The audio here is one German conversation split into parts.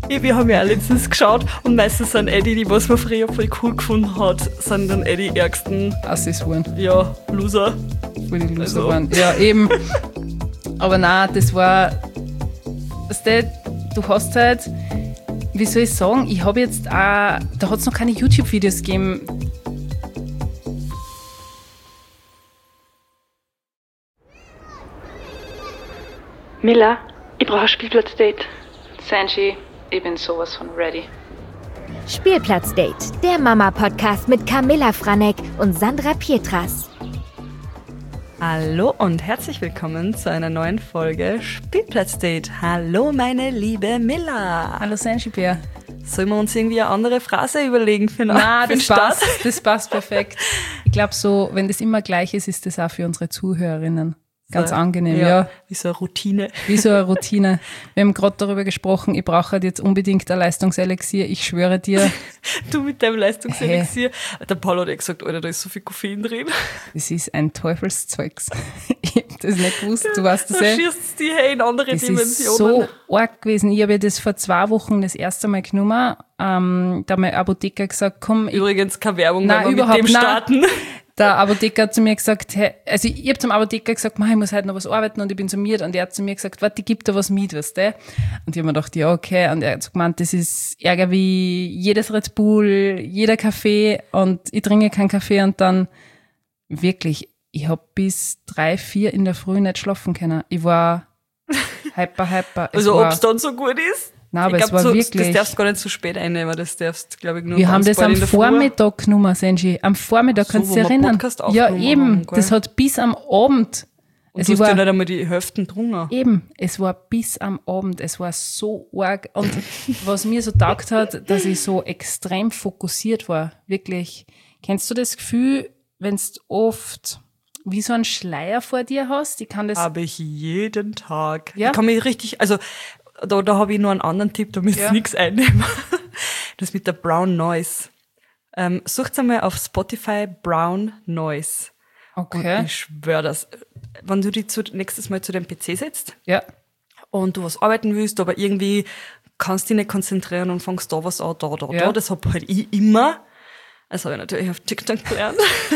Wir haben ja auch letztens geschaut und meistens sind die was man früher voll cool gefunden hat, sind dann die ärgsten Assis waren. Ja, Loser. Wo die Loser waren. Ja, eben. Aber nein, das war, weißt du hast halt, wie soll ich sagen, ich habe jetzt auch, da hat es noch keine YouTube-Videos gegeben. Miller, ich brauche ein Spielplatzdate. Sanji, ich bin sowas von ready. Spielplatzdate, der Mama-Podcast mit Camilla Franek und Sandra Pietras. Hallo und herzlich willkommen zu einer neuen Folge Spielplatzdate. Hallo meine liebe Milla. Hallo Sanji Bär. Sollen wir uns irgendwie eine andere Phrase überlegen für den Start? Das passt perfekt. Ich glaube so, wenn das immer gleich ist, ist das auch für unsere Zuhörerinnen ganz angenehm, ja. Wie so eine Routine. Wie so eine Routine. Wir haben gerade darüber gesprochen, ich brauche halt jetzt unbedingt ein Leistungselixier. Ich schwöre dir. Du mit deinem Leistungselixier. Der Paul hat gesagt, Alter, da ist so viel Koffein drin. Das ist ein Teufelszeugs. Ich hab das nicht gewusst, du weißt das Du schießt die in andere das Dimensionen. Das ist so arg gewesen. Ich habe ja das vor 2 Wochen das erste Mal genommen. Da hat mein Apotheker gesagt, komm. Übrigens keine Werbung, nein, weil wir mit dem starten. Der Apotheker hat zu mir gesagt, hey, also ich habe zum Apotheker gesagt, ich muss heute noch was arbeiten und ich bin summiert. Und er hat zu mir gesagt, warte, ich gebe da was mit, weißt du? Und ich habe mir gedacht, ja, okay. Und er hat so gemeint, das ist Ärger wie jedes Red Bull, jeder Kaffee und ich trinke keinen Kaffee und dann wirklich, ich habe bis 3, 4 in der Früh nicht schlafen können. Ich war hyper. Also ob es dann so gut ist? Nein, aber es war so, wirklich. Das darfst du gar nicht so spät einnehmen, das darfst, glaube ich, nur. Wir haben das am Vormittag genommen, Senji. Am Vormittag, so, kannst du dich erinnern? Ja, eben. Haben, das hat bis am Abend. Und du hast ja nicht einmal die Hälften drungen. Eben. Es war bis am Abend. Es war so arg. Und was mir so taugt hat, dass ich so extrem fokussiert war. Wirklich. Kennst du das Gefühl, wenn du oft wie so einen Schleier vor dir hast? Habe ich jeden Tag. Ja? Ich kann mich richtig, also, da habe ich noch einen anderen Tipp, da müsst ihr nichts einnehmen. Das mit der Brown Noise. Sucht einmal auf Spotify Brown Noise. Okay. Und ich schwöre das. Wenn du dich nächstes Mal zu deinem PC setzt und du was arbeiten willst, aber irgendwie kannst dich nicht konzentrieren und fängst da was an, da. Das hab halt ich immer. Das habe ich natürlich auf TikTok gelernt.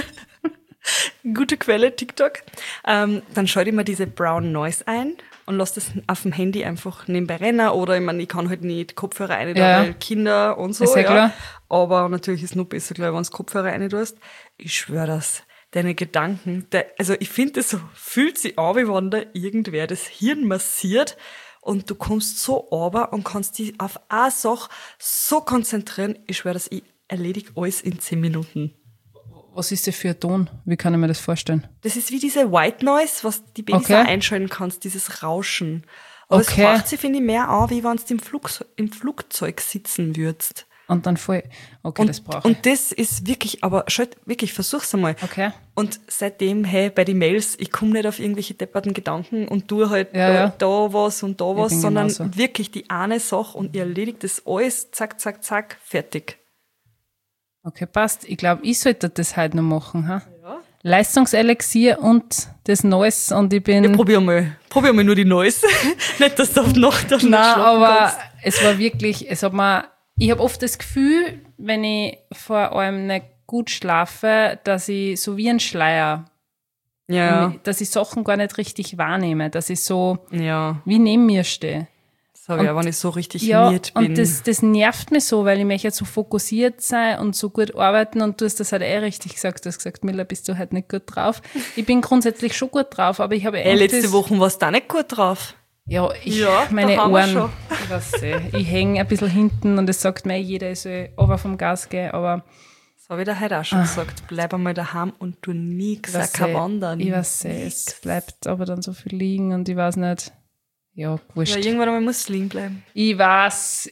Gute Quelle, TikTok. Dann schalte ich mir diese Brown Noise ein und lasse das auf dem Handy einfach nebenbei rennen. Oder ich meine, ich kann halt nicht Kopfhörer rein, weil Kinder und so. Ist ja klar. Aber natürlich ist es noch besser, glaube ich, wenn du Kopfhörer rein tust. Ich schwöre das. Deine Gedanken, also ich finde, das so fühlt sich an, wie wenn da irgendwer das Hirn massiert und du kommst so runter und kannst dich auf eine Sache so konzentrieren. Ich schwöre, dass ich erledige alles in 10 Minuten. Was ist das für ein Ton? Wie kann ich mir das vorstellen? Das ist wie diese White Noise, was die Babys auch einschalten kannst, dieses Rauschen. Aber es macht sich, finde ich, mehr an, wie wenn du im Flugzeug sitzen würdest. Und dann voll, das brauche ich. Und das ist wirklich, aber schalt, wirklich, versuch's einmal. Okay. Und seitdem, bei den Mails, ich komme nicht auf irgendwelche depperten Gedanken und tue halt da was und da was, sondern wirklich die eine Sache und ihr erledigt das alles, zack, zack, zack, fertig. Okay, passt. Ich glaube, ich sollte das heute noch machen. Ha? Ja. Leistungselixier und das Neues und ich bin... Ja, probier mal nur die Neues. Nicht, dass du auf Nacht dann Nein, aber es war wirklich, ich habe oft das Gefühl, wenn ich vor allem nicht gut schlafe, dass ich so wie ein Schleier, dass ich Sachen gar nicht richtig wahrnehme, dass ich so wie neben mir stehe. Das habe ich auch, wenn ich so richtig miert bin. Und das nervt mich so, weil ich möchte jetzt so fokussiert sein und so gut arbeiten und du hast das halt richtig gesagt. Du hast gesagt, Miller, bist du halt nicht gut drauf. Ich bin grundsätzlich schon gut drauf, aber ich habe letzte Woche warst du auch nicht gut drauf. Ja, meine Ohren, ich hänge ein bisschen hinten und es sagt mir jeder, ich soll aber vom Gas gehen, aber... Das habe ich dir heute auch schon gesagt. Bleib einmal daheim und tu nix, kein Wandern. Ich weiß es bleibt aber dann so viel liegen und ich weiß nicht... Ja, wurscht. Ja, irgendwann einmal muss es liegen bleiben. Ich weiß.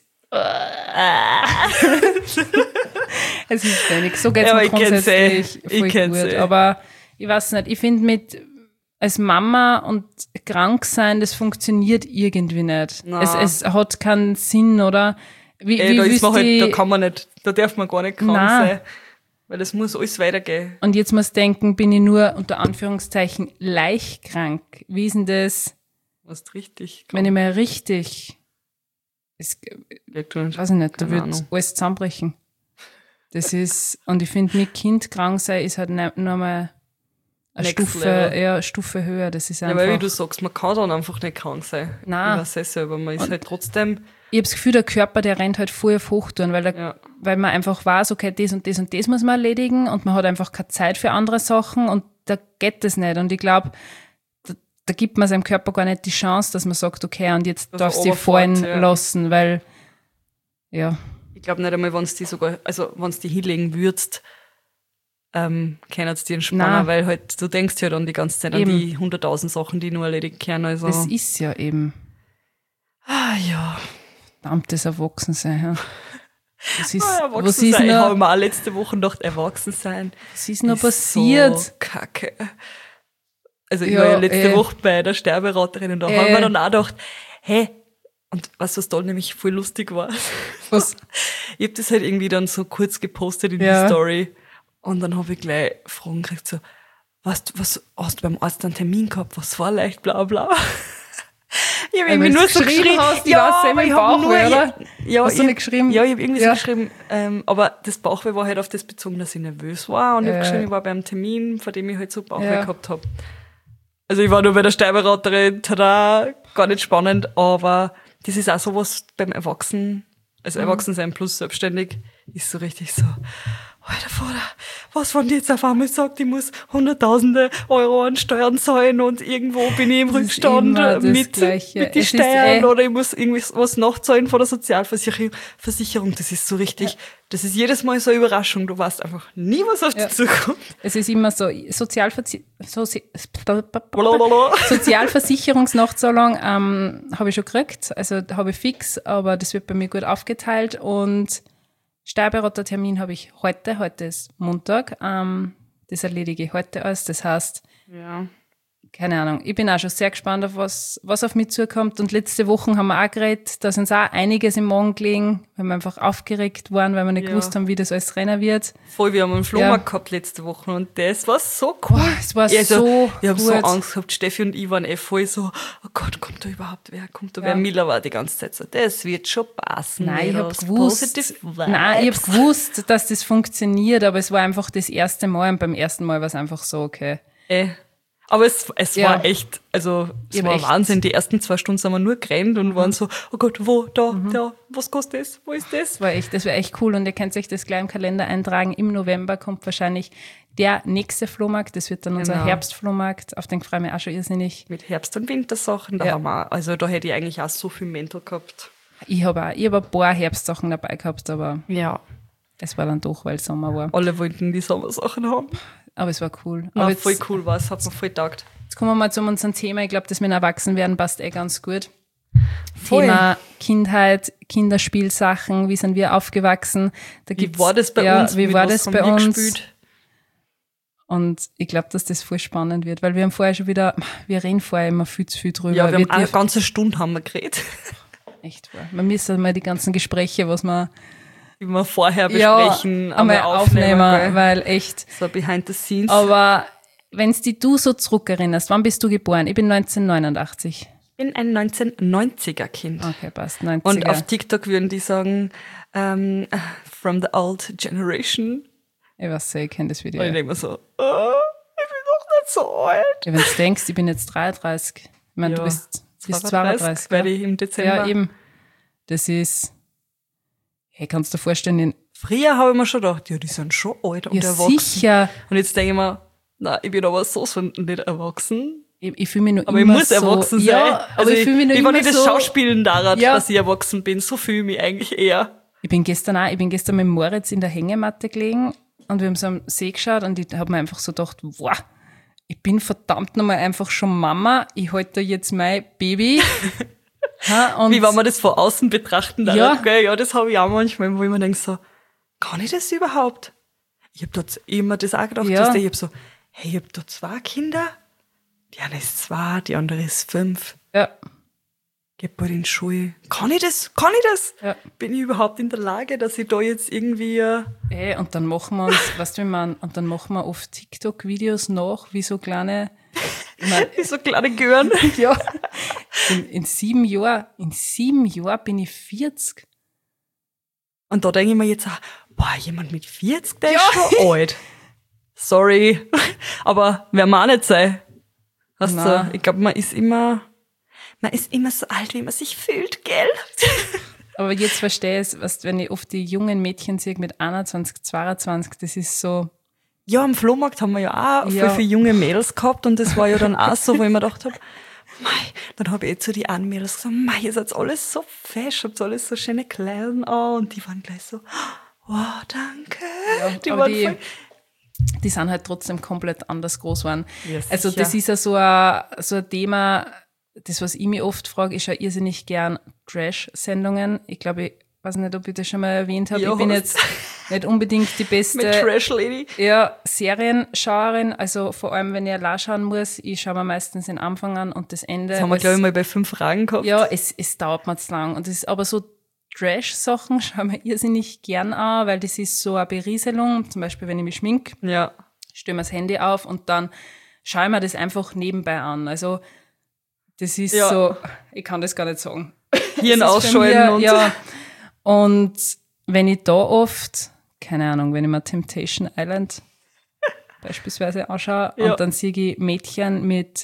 Es ist wenig. So geht's mir grundsätzlich voll gut. Aber ich weiß nicht, ich finde als Mama und krank sein, das funktioniert irgendwie nicht. Es hat keinen Sinn, oder? Da kann man nicht, da darf man gar nicht krank sein. Weil das muss alles weitergehen. Und jetzt muss denken, bin ich nur unter Anführungszeichen leicht krank. Wie ist denn das? Was richtig. Wenn ich mal richtig weiß ich nicht, da wird alles zusammenbrechen. Das ist, und ich finde, mit Kind krank sein ist halt nochmal eine Stufe höher. Das ist einfach. Ja, weil wie du sagst, man kann dann einfach nicht krank sein. Nein. Ich weiß es selber, man ist halt trotzdem. Ich habe das Gefühl, der Körper, der rennt halt voll auf Hochtouren, weil man einfach weiß, okay, das und das und das muss man erledigen und man hat einfach keine Zeit für andere Sachen und da geht das nicht. Und ich glaube, da gibt man seinem Körper gar nicht die Chance, dass man sagt, okay, und jetzt darfst du dich fallen lassen, weil, ja. Ich glaube nicht einmal, wenn du die hinlegen würdest, können sie die entspannen, weil halt, du denkst ja dann die ganze Zeit an die 100.000 Sachen, die nur erledigt werden. Also. Das ist ja eben. Ah, ja. Verdammtes Erwachsensein, ja. Was ist, Ich habe mir auch letzte Woche gedacht, Erwachsensein. Was ist noch passiert? So kacke. Also ich war ja letzte Woche bei der Sterberaterin und da haben wir dann auch gedacht, hey, und was da nämlich voll lustig war. Was? Ich habe das halt irgendwie dann so kurz gepostet in die Story und dann habe ich gleich Fragen gekriegt, so, was hast du beim Arzt einen Termin gehabt, was war leicht, bla bla. Ich habe irgendwie nur so geschrieben, hast, ich hast du nicht geschrieben? Ja, ich habe irgendwie so geschrieben, aber das Bauchweh war halt auf das bezogen, dass ich nervös war und ich habe geschrieben, ich war beim Termin, vor dem ich halt so Bauchweh gehabt habe. Also ich war nur bei der Sterberaterin, tada, gar nicht spannend, aber das ist auch sowas beim Erwachsensein plus selbstständig, ist so richtig so, Alter Vater, was von dir jetzt auf einmal sagt, ich muss Hunderttausende Euro an Steuern zahlen und irgendwo bin ich im Rückstand mit den Steuern oder ich muss irgendwie was nachzahlen von der Sozialversicherung. Das ist so richtig, das ist jedes Mal so eine Überraschung. Du weißt einfach nie, was auf dich zukommt. Es ist immer so, Sozialversicherungsnachzahlung habe ich schon gekriegt, also habe ich fix, aber das wird bei mir gut aufgeteilt und Steuerberatertermin habe ich heute ist Montag, das erledige ich heute alles, das heißt, keine Ahnung, ich bin auch schon sehr gespannt auf was auf mich zukommt und letzte Woche haben wir auch geredet, da ist uns auch einiges im Magen gelegen, weil wir einfach aufgeregt waren, weil wir nicht gewusst haben, wie das alles rennen wird. Voll, wir haben einen Flohmarkt gehabt letzte Woche und das war so cool. Boah, es war so ich habe so Angst gehabt, Steffi und ich waren voll so, oh Gott, kommt da überhaupt wer? Mila war die ganze Zeit so, das wird schon passen. Nein, ich habe gewusst, dass das funktioniert, aber es war einfach das erste Mal und beim ersten Mal war es einfach so, okay. Aber es war echt, also es war Wahnsinn. Die ersten 2 Stunden sind wir nur gerannt und waren so, oh Gott, wo, da, was kostet das, wo ist das? Das war echt cool und ihr könnt euch das gleich im Kalender eintragen. Im November kommt wahrscheinlich der nächste Flohmarkt, das wird dann unser Herbstflohmarkt, auf den freue ich mich auch schon irrsinnig. Mit Herbst- und Wintersachen, da haben wir, also da hätte ich eigentlich auch so viel Mental gehabt. Ich hab ein paar Herbstsachen dabei gehabt, aber es war dann doch, weil Sommer war. Alle wollten die Sommersachen haben. Aber es war cool. Aber aber jetzt, voll cool war es, hat mir voll getaugt. Jetzt kommen wir mal zu unserem Thema. Ich glaube, das mit Erwachsenwerden passt ganz gut. Voll. Thema Kindheit, Kinderspielsachen, wie sind wir aufgewachsen? Wie war das bei uns? Wie war das bei uns? Gespielt? Und ich glaube, dass das voll spannend wird, weil wir haben vorher schon wieder, wir reden vorher immer viel zu viel drüber. Ja, wir haben eine ganze Stunde haben wir geredet. Echt wahr. Man müsste mal die ganzen Gespräche, die wir vorher besprechen, einmal aufnehmen, weil echt. So behind the scenes. Aber wenn du so zurückerinnerst, wann bist du geboren? Ich bin 1989. Ich bin ein 1990er-Kind. Okay, passt, 90er. Und auf TikTok würden die sagen, from the old generation. Ich weiß ich kenne das Video. Und ich denke mir so, ich bin doch nicht so alt. Ja, wenn du denkst, ich bin jetzt 33. Ich meine, du bist 32. Werde ich im Dezember. Ja, eben. Das ist... Hey, kannst du dir vorstellen, früher habe ich mir schon gedacht, ja, die sind schon alt und erwachsen. Sicher. Und jetzt denke ich mir, nein, ich bin aber so nicht erwachsen. Ich fühle mich nur aber immer ich muss erwachsen sein. Ja, aber ich fühle mich nur immer so. Ich will nicht das Schauspielen daran, dass ich erwachsen bin. So fühle ich mich eigentlich eher. Ich bin gestern mit Moritz in der Hängematte gelegen und wir haben so am See geschaut und ich habe mir einfach so gedacht, wow, ich bin verdammt nochmal einfach schon Mama. Ich halte da jetzt mein Baby. Wie wenn man das von außen betrachten darf. Ja, das habe ich auch manchmal, wo ich mir denke so, kann ich das überhaupt? Ich habe immer das auch gedacht, dass ich habe so, hey, ich habe da 2 Kinder, die eine ist 2, die andere ist 5. Ja. Geht bald in die Schule. Kann ich das? Ja. Bin ich überhaupt in der Lage, dass ich da jetzt irgendwie... und dann machen wir uns, weißt du, und dann machen wir oft TikTok-Videos nach, wie so kleine Wie so kleine Gören. Ja. In 7 Jahren bin ich 40. Und da denke ich mir jetzt auch, boah, jemand mit 40, der ist schon alt. Sorry. Aber wer man auch nicht sein. Weißt du, ich glaube, man ist immer so alt, wie man sich fühlt, gell? Aber jetzt verstehe ich es, wenn ich oft die jungen Mädchen sehe mit 21, 22, das ist so. Ja, am Flohmarkt haben wir ja auch voll viele junge Mädels gehabt und das war ja dann auch so, wo ich mir gedacht habe, dann habe ich zu die anderen Mädels gesagt, ihr seid alles so fesch, habt alles so schöne Kleider an und die waren gleich so, wow, danke. Ja, die sind halt trotzdem komplett anders groß geworden. Ja, also das ist ja so ein Thema, das, was ich mich oft frage, ich schaue irrsinnig gern Trash-Sendungen. Ich glaube, ich weiß nicht, ob ich das schon mal erwähnt habe. Ja, ich bin jetzt nicht unbedingt die beste Trash-Lady. Ja, Serienschauerin. Also vor allem, wenn ich allein schauen muss, ich schaue mir meistens den Anfang an und das Ende. Das haben wir, glaube ich, mal bei 5 Fragen gehabt. Ja, es dauert mir zu lang. Und das ist aber so Trash-Sachen schaue ich mir irrsinnig gern an, weil das ist so eine Berieselung. Zum Beispiel, wenn ich mich schminke, stelle mir das Handy auf und dann schaue ich mir das einfach nebenbei an. Also das ist so, ich kann das gar nicht sagen. Hirn ausschalten und ja. Und wenn ich da oft, keine Ahnung, wenn ich mir Temptation Island beispielsweise anschaue und dann sehe ich Mädchen mit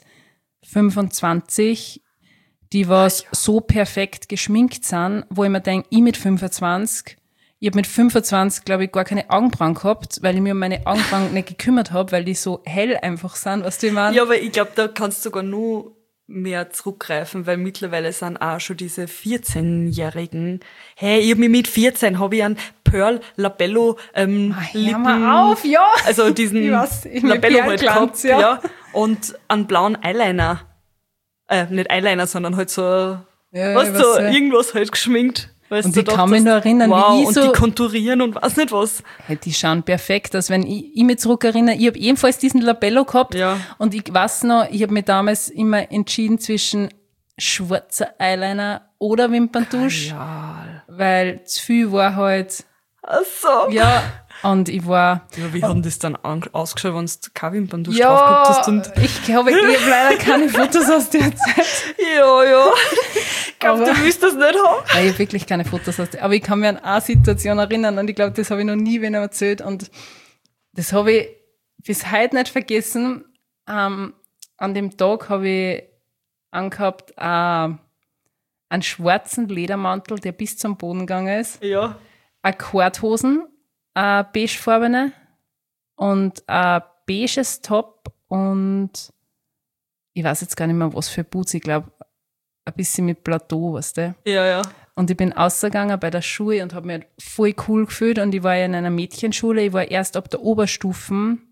25, die was so perfekt geschminkt sind, wo ich mir denke, ich mit 25, ich habe mit 25, glaube ich, gar keine Augenbrauen gehabt, weil ich mir um meine Augenbrauen nicht gekümmert habe, weil die so hell einfach sind, weißt du, ich meine? Ja, aber ich glaube, da kannst du sogar nur mehr zurückgreifen, weil mittlerweile sind auch schon diese 14-Jährigen. Hey, ich hab mich mit 14 habe ich einen Pearl Labello Lippen, mal auf, ja. Also diesen Labello halt gehabt, ja. Und einen blauen Eyeliner. Nicht Eyeliner, sondern halt so, irgendwas halt geschminkt. Und ich kann mich nur erinnern, wie ich und so... die konturieren und weiß nicht was. Hey, die schauen perfekt aus. Wenn ich mich zurückerinnere, ich habe ebenfalls diesen Labello gehabt. Ja. Und ich weiß noch, ich habe mich damals immer entschieden zwischen schwarzer Eyeliner oder Wimperntusch. Weil zu viel war halt... Ach so. Ja, und ich war... Ja, wie haben das dann ausgeschaut, wenn du keine Wimperntusch drauf gehabt hast? Und ich glaube, ich habe leider keine Fotos aus der Zeit. Ja. Ich glaube, du willst das nicht haben. Nein, ich habe wirklich keine Fotos aus der Zeit. Aber ich kann mich an eine Situation erinnern und ich glaube, das habe ich noch nie wem erzählt und das habe ich bis heute nicht vergessen. An dem Tag habe ich angehabt einen schwarzen Ledermantel, der bis zum Boden gegangen ist. Ja. Akkordhosen, beigefarbene und ein beiges Top und ich weiß jetzt gar nicht mehr, was für Boots, ich glaube, ein bisschen mit Plateau, weißt du? Ja. Und ich bin rausgegangen bei der Schule und habe mich halt voll cool gefühlt und ich war ja in einer Mädchenschule, ich war erst ab der Oberstufen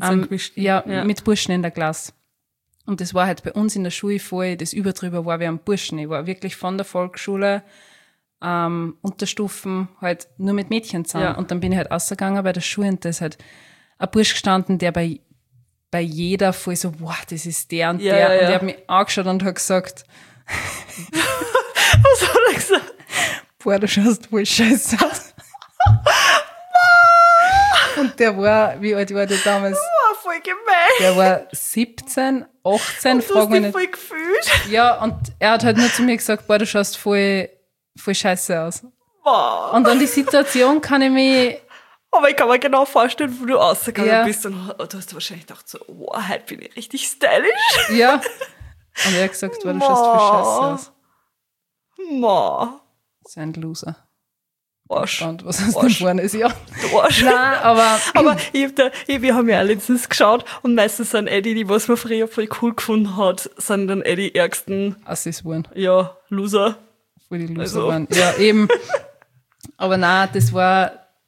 mit Burschen in der Klasse. Und das war halt bei uns in der Schule voll, das Überdrüber war wie ein Burschen. Ich war wirklich von der Volksschule Unterstufen halt nur mit Mädchen zusammen. Ja. Und dann bin ich halt rausgegangen bei der Schule und da ist halt ein Bursch gestanden, der bei jeder voll so, wow, das ist der und der. Und der hat mich angeschaut und hat gesagt, was hat er gesagt? Boah, du schaust voll scheiße aus. Und der war, wie alt war der damals? Oh, voll gemein. Der war 17, 18, und du hast dich voll gefühlt. Ja, und er hat halt nur zu mir gesagt, boah, du schaust voll scheiße aus. Wow. Und an die Situation kann ich mich... Aber ich kann mir genau vorstellen, wo du rausgegangen bist und du hast wahrscheinlich gedacht so, wow, heute bin ich richtig stylisch. Ja. Und er hat gesagt, boah, du schaust voll scheiße aus. So ein Loser. Arsch. Und was aus dem vorne ist, ja. Du Arsch. Nein, aber wir haben ja auch letztens geschaut und meistens sind die was man früher voll cool gefunden hat, sind dann die ärgsten. Assis waren. Ja, Loser. Voll die Loser waren. Ja, eben. Aber nein, das war,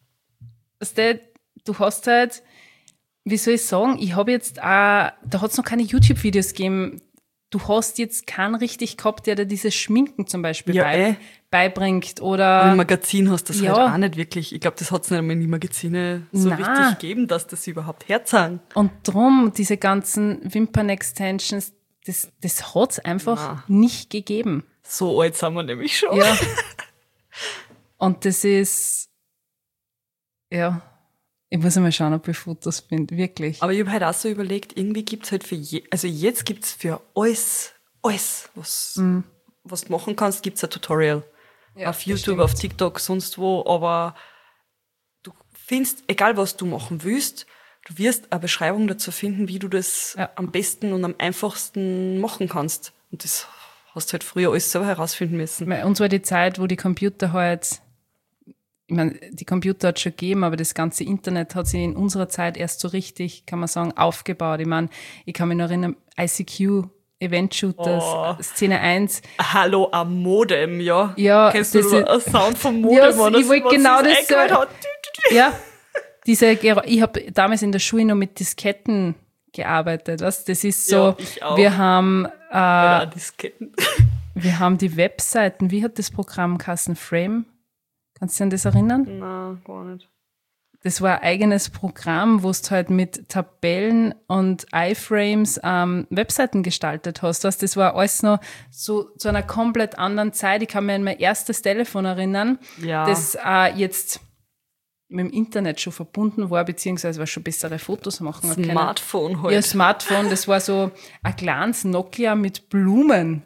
du hast halt, wie soll ich sagen, ich habe jetzt auch, da hat es noch keine YouTube-Videos gegeben. Du hast jetzt keinen richtig gehabt, der dir dieses Schminken zum Beispiel beibringt. Oder im Magazin hast du das halt auch nicht wirklich. Ich glaube, das hat es nicht einmal in die Magazine so richtig gegeben, dass das überhaupt herzahlen. Und drum, diese ganzen Wimpern-Extensions, das hat es einfach nicht gegeben. So alt sind wir nämlich schon. Ja. Und das ist, ja, Ich muss einmal schauen, ob ich Fotos finde, wirklich. Aber ich habe halt auch so überlegt, irgendwie gibt's halt also jetzt gibt's für alles, was du machen kannst, gibt's ein Tutorial. Ja, auf YouTube, auf TikTok, sonst wo, aber du findest, egal was du machen willst, du wirst eine Beschreibung dazu finden, wie du das am besten und am einfachsten machen kannst. Und das hast du halt früher alles selber herausfinden müssen. Bei uns war die Zeit, wo die Computer halt, ich meine, die Computer hat es schon gegeben, aber das ganze Internet hat sich in unserer Zeit erst so richtig, kann man sagen, aufgebaut. Ich meine, ich kann mich noch erinnern, ICQ, Event-Shooters, Szene 1. Hallo am Modem, ja. Ja. Kennst du einen Sound vom Modem? Ja, ich wollte genau das sagen. Ja, ich habe damals in der Schule noch mit Disketten gearbeitet. Weißt? Das ist so, ja, ich auch. Wir haben Disketten. Wir haben die Webseiten, wie hat das Programm geheißen? Frame? Kannst du dich an das erinnern? Nein, gar nicht. Das war ein eigenes Programm, wo du halt mit Tabellen und iFrames Webseiten gestaltet hast. Das war alles noch so zu einer komplett anderen Zeit. Ich kann mich an mein erstes Telefon erinnern, das jetzt mit dem Internet schon verbunden war, beziehungsweise war schon bessere Fotos machen. Smartphone halt. Ja, Smartphone, das war so ein kleines Nokia mit Blumen.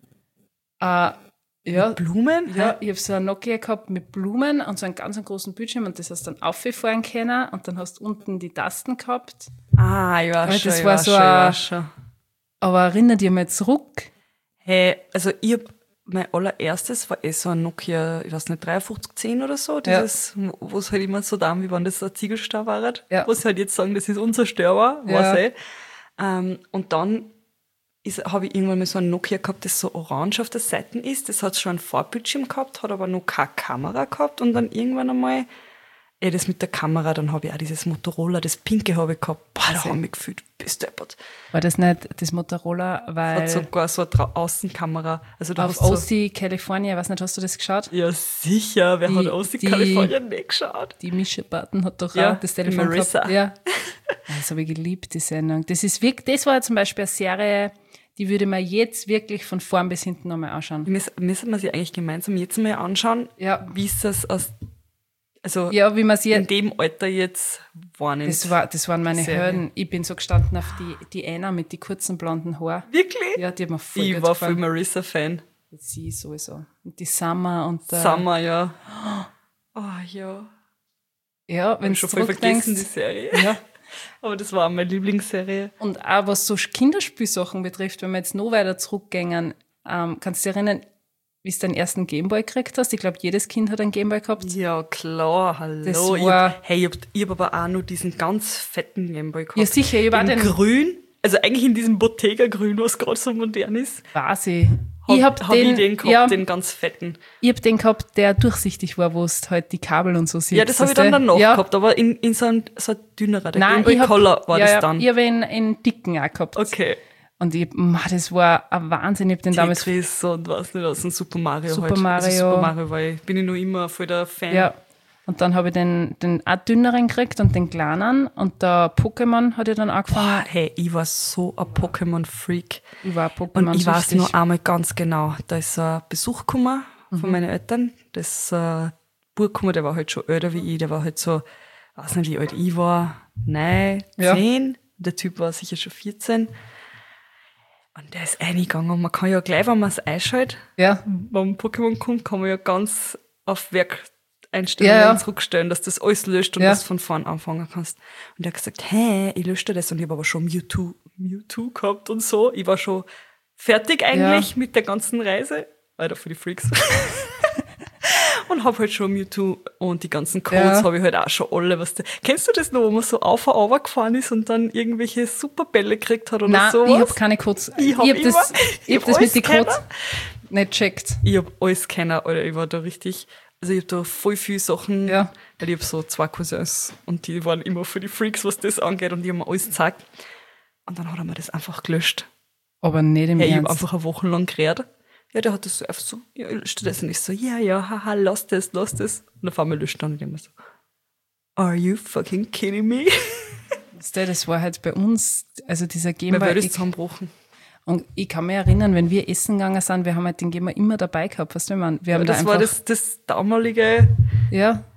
Ja. Mit Blumen? Ja, ich habe so ein Nokia gehabt mit Blumen und so einen ganz großen Bildschirm und das hast du dann aufgefahren können und dann hast du unten die Tasten gehabt. Ah, ja, schon. Das war so aber erinnere dich mal zurück. Hey, also mein allererstes war so ein Nokia, ich weiß nicht, 5310 oder so, dieses, wo es halt immer so da, wie wenn das ein Ziegelstab war, wo sie halt jetzt sagen, das ist unzerstörbar, weiß ich. Und dann habe ich irgendwann mal so ein Nokia gehabt, das so orange auf der Seite ist. Das hat schon einen Vorbildschirm gehabt, hat aber noch keine Kamera gehabt. Und dann irgendwann einmal, das mit der Kamera, dann habe ich auch dieses Motorola, das pinke habe ich gehabt. Boah, da habe ich mich gefühlt, bist deppert. War das nicht das Motorola, weil... Das hat sogar so eine Außenkamera. Also da auf OC California, weiß nicht, hast du das geschaut? Ja, sicher. Wer hat OC California nicht geschaut? Die Mischa Barton hat doch auch das Telefon Marissa gehabt. Ja, das habe ich geliebt, die Sendung. Das war zum Beispiel eine Serie, die würde man jetzt wirklich von vorn bis hinten nochmal anschauen. Müssen wir sie eigentlich gemeinsam jetzt mal anschauen, wie ist das wie man sie in dem Alter jetzt wahrnimmt. Das waren meine Helden. Ich bin so gestanden auf die Anna mit die kurzen blonden Haaren. Wirklich? Ja, die hat mir voll Ich war voll Marissa-Fan. Sie sowieso. Und die Summer und Summer, ja. Oh, ja. Ja, wenn du schon voll vergessen, die Serie. Ja. Aber das war meine Lieblingsserie. Und auch was so Kinderspielsachen betrifft, wenn wir jetzt noch weiter zurückgehen, kannst du dich erinnern, wie du deinen ersten Gameboy gekriegt hast? Ich glaube, jedes Kind hat einen Gameboy gehabt. Ja, klar, hallo. Das war ich hab aber auch nur diesen ganz fetten Gameboy gehabt. Ja, sicher, ich war den grün, also eigentlich in diesem Bottega-Grün, was gerade so modern ist. Weiß ich. Hab ich den gehabt, den ganz fetten. Ich hab den gehabt, der durchsichtig war, wo es halt die Kabel und so siehst. Ja, das habe ich dann danach gehabt, aber in so ein dünnerer, der Game Boy Color war das dann. Ich habe ihn in dicken auch gehabt. Okay. Und das war ein Wahnsinn. Ich hab den damals... Tetris und was nicht, aus dem Super Mario Super halt. Mario. Also Super Mario, weil bin ich noch immer voll der Fan. Ja. Und dann habe ich den auch dünneren gekriegt und den kleinen. Und der Pokémon hat ja dann angefangen. Boah, hey, ich war so ein Pokémon-Freak. Ich war Pokémon. Und ich weiß noch einmal ganz genau, da ist ein Besuch gekommen von meinen Eltern. Das ist ein Bub gekommen, der war halt schon älter wie ich. Der war halt so, ich weiß nicht, wie alt ich war, 9, 10. Der Typ war sicher schon 14. Und der ist reingegangen. Und man kann ja gleich, wenn man es einschaltet, wenn Pokémon kommt, kann man ja ganz auf Werkeinstellungen zurückstellen, dass das alles löscht und das von vorn anfangen kannst. Und der hat gesagt, hey, ich lösche das. Und ich habe aber schon Mewtwo gehabt und so. Ich war schon fertig eigentlich mit der ganzen Reise. Weiter für die Freaks. Und hab halt schon Mewtwo und die ganzen Codes habe ich halt auch schon alle. Kennst du das noch, wo man so auf und runter gefahren ist und dann irgendwelche Superbälle gekriegt hat oder Nein, sowas? ich hab keine Codes. Ich hab das mit den Codes nicht checkt. Ich hab alles kennen, Alter. Ich war da richtig, also ich hab da voll viele Sachen, weil ich hab so 2 Cousins und die waren immer für die Freaks, was das angeht, und die haben mir alles gezeigt. Und dann hat er mir das einfach gelöscht. Aber nicht im Ernst. Ich hab einfach eine Woche lang geredet. Ja, der hat das so einfach so, ja, löscht das nicht so, haha, lass das. Und auf einmal löscht dann und immer so, are you fucking kidding me? Das war halt bei uns, also dieser Gameboy. Weil wir das zusammenbrochen. Und ich kann mich erinnern, wenn wir essen gegangen sind, wir haben halt den Gameboy immer dabei gehabt, weißt du, wir haben das war das damalige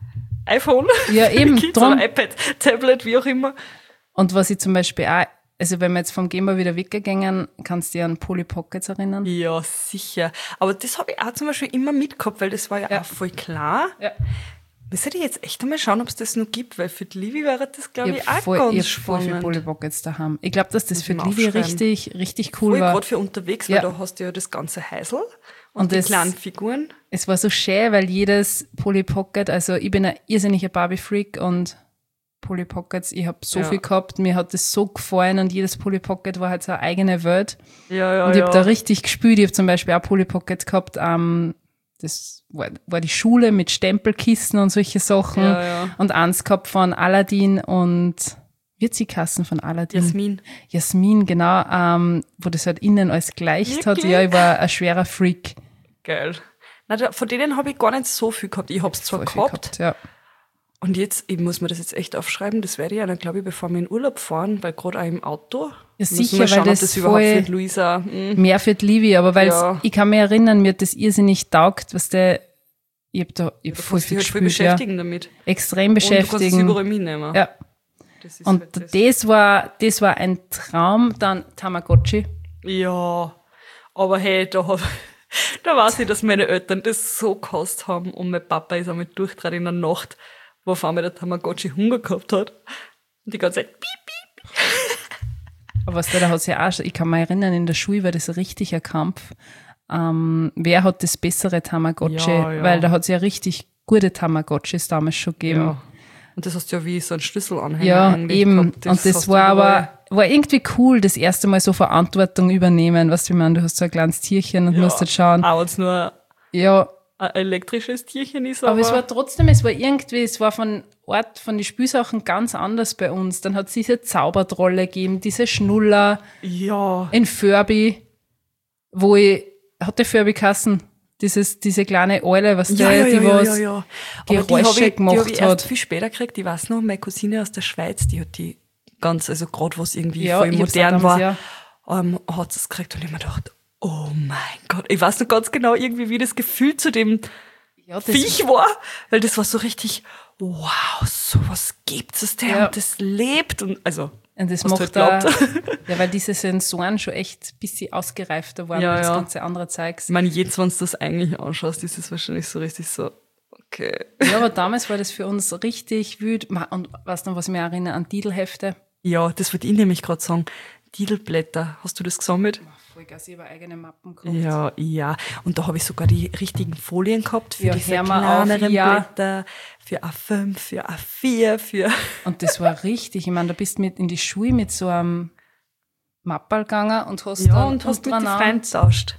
iPhone. Ja, eben, Kids, drum. oder iPad, Tablet, wie auch immer. Und was ich zum Beispiel auch, also wenn wir jetzt vom Gameboy wieder weggegangen, kannst du dich an Polly Pockets erinnern? Ja, sicher. Aber das habe ich auch zum Beispiel immer mitgehabt, weil das war ja auch voll klar. Ja. Müsste ich jetzt echt einmal schauen, ob es das noch gibt, weil für die Livi wäre das, glaube ich, auch ganz spannend. voll viele Polly Pockets daheim. Ich glaube, dass das für die Livi richtig cool voll, war. gerade für unterwegs, weil da hast du ja das ganze Heisel und die kleinen Figuren. Es war so schön, weil jedes Polly Pocket, also ich bin ein irrsinniger Barbie-Freak und Polly Pockets, ich habe so viel gehabt, mir hat das so gefallen und jedes Polly Pocket war halt so eine eigene Welt. Ja, und ich habe da richtig gespielt. Ich habe zum Beispiel auch Polly Pockets gehabt, das war die Schule mit Stempelkisten und solche Sachen. Ja. Und eins gehabt von Aladdin und Wirtsikassen von Aladdin. Jasmin, genau, wo das halt innen alles gleicht hat. Ja, ich war ein schwerer Freak. Geil. Na, von denen habe ich gar nicht so viel gehabt. Ich habe es zwar gehabt, ja. Und jetzt, ich muss mir das jetzt echt aufschreiben, das werde ich ja dann, glaube ich, bevor wir in Urlaub fahren, weil gerade auch im Auto. Ja, sicher, schauen, weil das überhaupt für die Luisa. Mehr für die Livi, aber weil ich kann mich erinnern, mir hat das irrsinnig taugt, was ich hab voll viel gespielt. Voll beschäftigen damit. Extrem beschäftigen. Und du kannst es überall mitnehmen. Ja. Das und halt das war ein Traum, dann Tamagotchi. Ja, aber hey, da weiß ich, dass meine Eltern das so gehasst haben und mein Papa ist einmal durchtrat in der Nacht, wo auf einmal der Tamagotchi Hunger gehabt hat. Und die ganze Zeit piep, piep. Aber was da hat ja auch schon, ich kann mich erinnern, in der Schule war das richtig ein Kampf. Wer hat das bessere Tamagotchi? Ja. Weil da hat es ja richtig gute Tamagotchis damals schon gegeben. Ja. Und das hast du ja wie so einen Schlüsselanhänger. Ja, eben. Und das war irgendwie cool, das erste Mal so Verantwortung übernehmen. Weißt du, ich meine, du hast so ein kleines Tierchen und musst jetzt schauen. Auch wenn es nur ein elektrisches Tierchen ist. Aber es war trotzdem, es war von Ort, von den Spielsachen ganz anders bei uns. Dann hat es diese Zaubertrolle gegeben, diese Schnuller. Ja. In Furby, hatte Furby Kassen. Diese kleine Eule, was Geräusche gemacht die hab ich hat. Erst viel später gekriegt. Ich weiß noch, meine Cousine aus der Schweiz, die hat die ganz, also gerade was irgendwie voll modern war, hat es gekriegt und ich mir gedacht, oh mein Gott. Ich weiß noch ganz genau irgendwie, wie das Gefühl zu dem Viech war, weil das war so richtig, wow, sowas gibt es der und das lebt und also. Und das macht halt weil diese Sensoren schon echt ein bisschen ausgereifter waren als das ganze andere Zeugs. Ich meine, jetzt, wenn du das eigentlich anschaust, ist es wahrscheinlich so richtig so, okay. Ja, aber damals war das für uns richtig wild. Und weißt du noch, was ich mich erinnere, an Titelhefte? Ja, das wollte ich nämlich gerade sagen. Titelblätter, hast du das gesammelt? Vollgas, ich habe eigene Mappen gehabt. Ja. Und da habe ich sogar die richtigen Folien gehabt für diese kleineren Blätter, für A5, für A4, für... Und das war richtig. Ich meine, du bist in die Schule mit so einem Mapperl gegangen und hast mit den Freunden getauscht.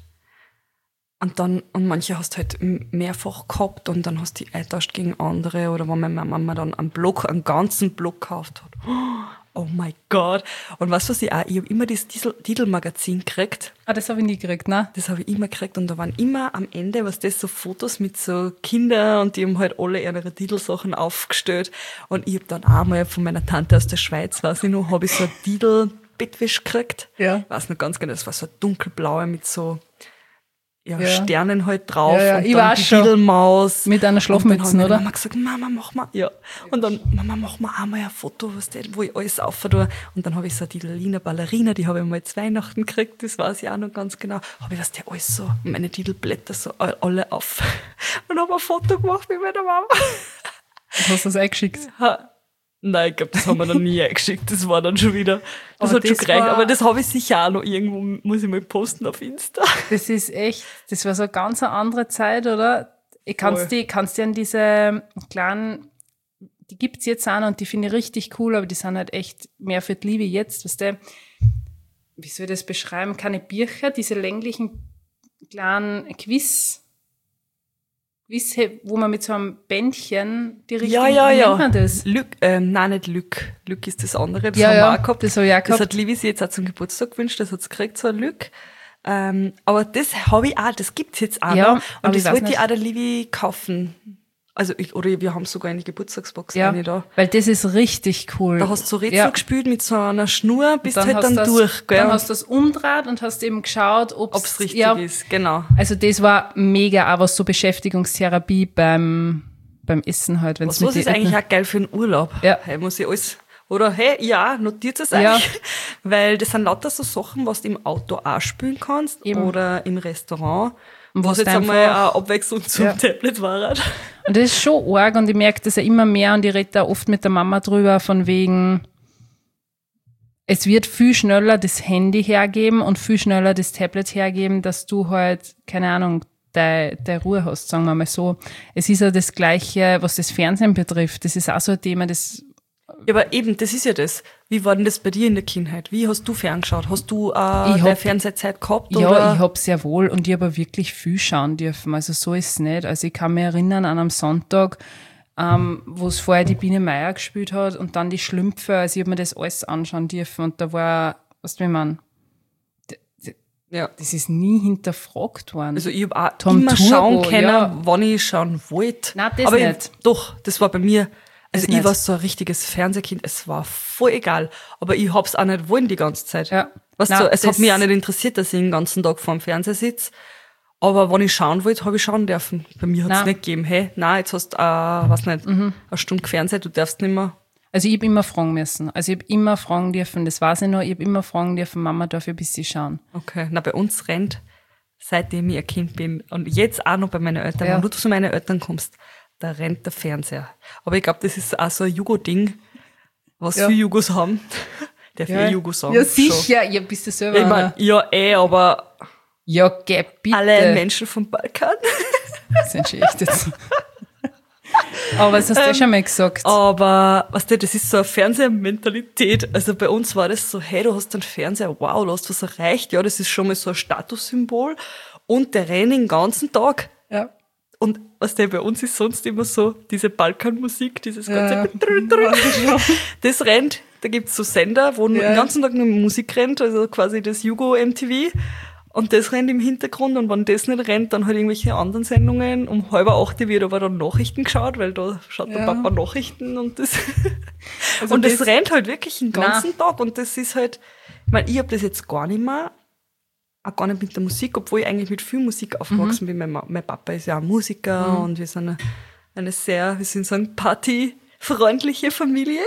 Und manche hast halt mehrfach gehabt und dann hast du die eingetauscht gegen andere oder wenn meine Mama dann einen ganzen Block gekauft hat. Oh mein Gott. Und weißt du, was ich habe immer das Titelmagazin gekriegt. Das habe ich nie gekriegt, ne? Das habe ich immer gekriegt und da waren immer am Ende, so Fotos mit so Kindern und die haben halt alle ihre Titelsachen aufgestellt. Und ich habe dann auch mal von meiner Tante aus der Schweiz, weiß ich noch, habe ich so ein Titelbettwäsche gekriegt. Ja. Ich weiß noch ganz genau, das war so ein dunkelblaue mit so Sternen halt drauf und ich dann die Titelmaus. Mit einer Schlafmütze, oder? Und dann hat Mama gesagt, Mama, mach mal. Ja. Und dann, Mama, mach mal einmal ein Foto, wo ich alles aufverdue. Und dann habe ich so eine Titellina Ballerina, die habe ich mal zu Weihnachten gekriegt, das weiß ich auch noch ganz genau. Habe ich alles so, meine Titelblätter so alle auf. Und habe ein Foto gemacht mit meiner Mama. Und hast du das eingeschickt? Nein, ich glaube, das haben wir noch nie eingeschickt. Das war dann schon wieder, das hat schon gereicht. Aber das habe ich sicher auch noch irgendwo, muss ich mal posten auf Insta. Das war so eine ganz andere Zeit, oder? Ich kannst dir an diese kleinen, die gibt's jetzt auch noch und die finde ich richtig cool, aber die sind halt echt mehr für die Liebe jetzt, weißt du? Wie soll ich das beschreiben? Keine Bücher, diese länglichen kleinen Quiz, wo man mit so einem Bändchen die richtigen, wie nennt man das? Nein, nicht Lück. Lück ist das andere. Das haben wir auch gehabt. Das habe ich auch gehabt. Das hat Livi sich jetzt auch zum Geburtstag gewünscht, das hat es gekriegt, so ein Lück. Aber das habe ich auch, das gibt's jetzt auch noch. Und das wollte ich auch der Livi kaufen. Also wir haben sogar eine Geburtstagsbox eine da. Weil das ist richtig cool. Da hast du so Rätsel gespielt mit so einer Schnur, bist dann halt dann durch. Gell? Dann hast du das umdraht und hast eben geschaut, ob's richtig ist. Genau. Also das war mega, auch was so Beschäftigungstherapie beim beim Essen halt. Was ist eigentlich auch geil für einen Urlaub? Ja. Hey, muss ich alles... Oder hey, ja, notiert es eigentlich. Ja. Weil das sind lauter so Sachen, was du im Auto auch spielen kannst eben. Oder im Restaurant. Und was jetzt einmal eine Abwechslung zum Tablet war. Und das ist schon arg und ich merke das ja immer mehr und ich rede da oft mit der Mama drüber, von wegen, es wird viel schneller das Handy hergeben und viel schneller das Tablet hergeben, dass du halt, keine Ahnung, deine Ruhe hast, sagen wir mal so. Es ist ja das Gleiche, was das Fernsehen betrifft. Das ist auch so ein Thema, das... Ja, aber eben, das ist ja das. Wie war denn das bei dir in der Kindheit? Wie hast du ferngeschaut? Hast du deine Fernsehzeit gehabt? Ja, oder? Ich habe sehr wohl und ich habe wirklich viel schauen dürfen. Also so ist es nicht. Also ich kann mich erinnern an einem Sonntag, wo es vorher die Biene Meier gespielt hat und dann die Schlümpfe. Also ich habe mir das alles anschauen dürfen und da war, was will man, das ist nie hinterfragt worden. Also ich habe auch Tom immer Turbo, schauen können, wann ich schauen wollte. Nein, das aber nicht. Doch, das war bei mir... Also ich war so ein richtiges Fernsehkind, es war voll egal, aber ich hab's auch nicht wollen die ganze Zeit. Ja. Weißt du, es hat mich auch nicht interessiert, dass ich den ganzen Tag vor dem Fernseher sitze, aber wenn ich schauen wollte, habe ich schauen dürfen. Bei mir hat's nicht gegeben, hey, nein, jetzt hast du, eine Stunde Fernsehen, du darfst nicht mehr. Also ich habe immer fragen müssen, also ich habe immer fragen dürfen, das weiß ich noch, ich habe immer fragen dürfen, Mama, darf ich ein bisschen schauen? Okay, na bei uns rennt, seitdem ich ein Kind bin und jetzt auch noch bei meinen Eltern, wenn du zu meinen Eltern kommst, da rennt der Fernseher. Aber ich glaube, das ist auch so ein Jugo-Ding, was viele Jugos haben. Darf ich Jugo sagen? Ja, sicher. Ja, bist du selber. Ich meine, aber... Ja, geh bitte. Alle Menschen vom Balkan. Das sind schon echt jetzt. Aber das hast du schon mal gesagt. Aber, weißt du, das ist so eine Fernsehmentalität. Also bei uns war das so, hey, du hast einen Fernseher, wow, du hast was erreicht. Ja, das ist schon mal so ein Statussymbol. Und der rennt den ganzen Tag. Ja. Und was der bei uns ist sonst immer so, diese Balkanmusik, dieses ganze das rennt, da gibt's so Sender, wo den ganzen Tag nur Musik rennt, also quasi das Jugo-MTV und das rennt im Hintergrund und wenn das nicht rennt, dann halt irgendwelche anderen Sendungen. Um 7:30 wird aber dann Nachrichten geschaut, weil da schaut der Papa Nachrichten und das also und das rennt halt wirklich den ganzen Tag und das ist halt, ich meine, ich hab das jetzt gar nicht mehr, auch gar nicht mit der Musik, obwohl ich eigentlich mit viel Musik aufgewachsen bin. Mein Papa ist ja auch Musiker und wir sind eine sehr, wie soll ich sagen, partyfreundliche Familie.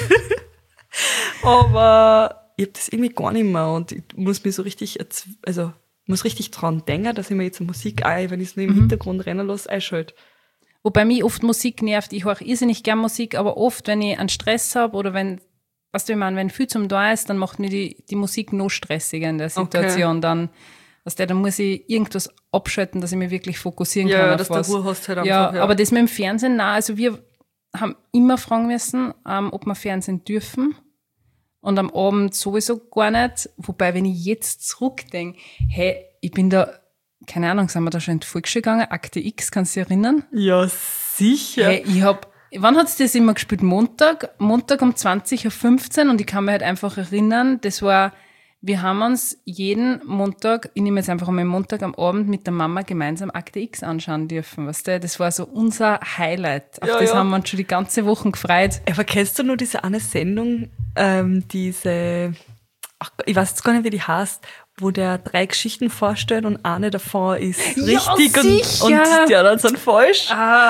Aber ich habe das irgendwie gar nicht mehr und ich muss mir so richtig, muss richtig dran denken, dass ich mir jetzt Musik wenn ich es nur im Hintergrund rennen lasse, einschalte. Wobei mich oft Musik nervt. Ich höre irrsinnig gern Musik, aber oft, wenn ich einen Stress habe oder wenn wenn viel zum da ist, dann macht mir die Musik noch stressiger in der Situation. Okay. Dann muss ich irgendwas abschalten, dass ich mich wirklich fokussieren kann auf was. Ja, dass du Ruhe hast halt einfach. Ja, aber das mit dem Fernsehen, also wir haben immer fragen müssen, ob wir Fernsehen dürfen. Und am Abend sowieso gar nicht. Wobei, wenn ich jetzt zurückdenke, hey, ich bin da, keine Ahnung, sind wir da schon in die Volksschule gegangen? Akte X, kannst du dich erinnern? Ja, sicher. Hey, wann hat's das immer gespielt? Montag um 20:15 Uhr und ich kann mich halt einfach erinnern, wir haben uns jeden Montag, ich nehme jetzt einfach einmal Montag am Abend mit der Mama gemeinsam Akte X anschauen dürfen, weißt du? Das war so unser Highlight. Auf das haben wir uns schon die ganze Woche gefreut. Aber kennst du nur diese eine Sendung, ich weiß jetzt gar nicht, wie die heißt, wo der 3 Geschichten vorstellt und eine davon ist richtig und die anderen sind falsch?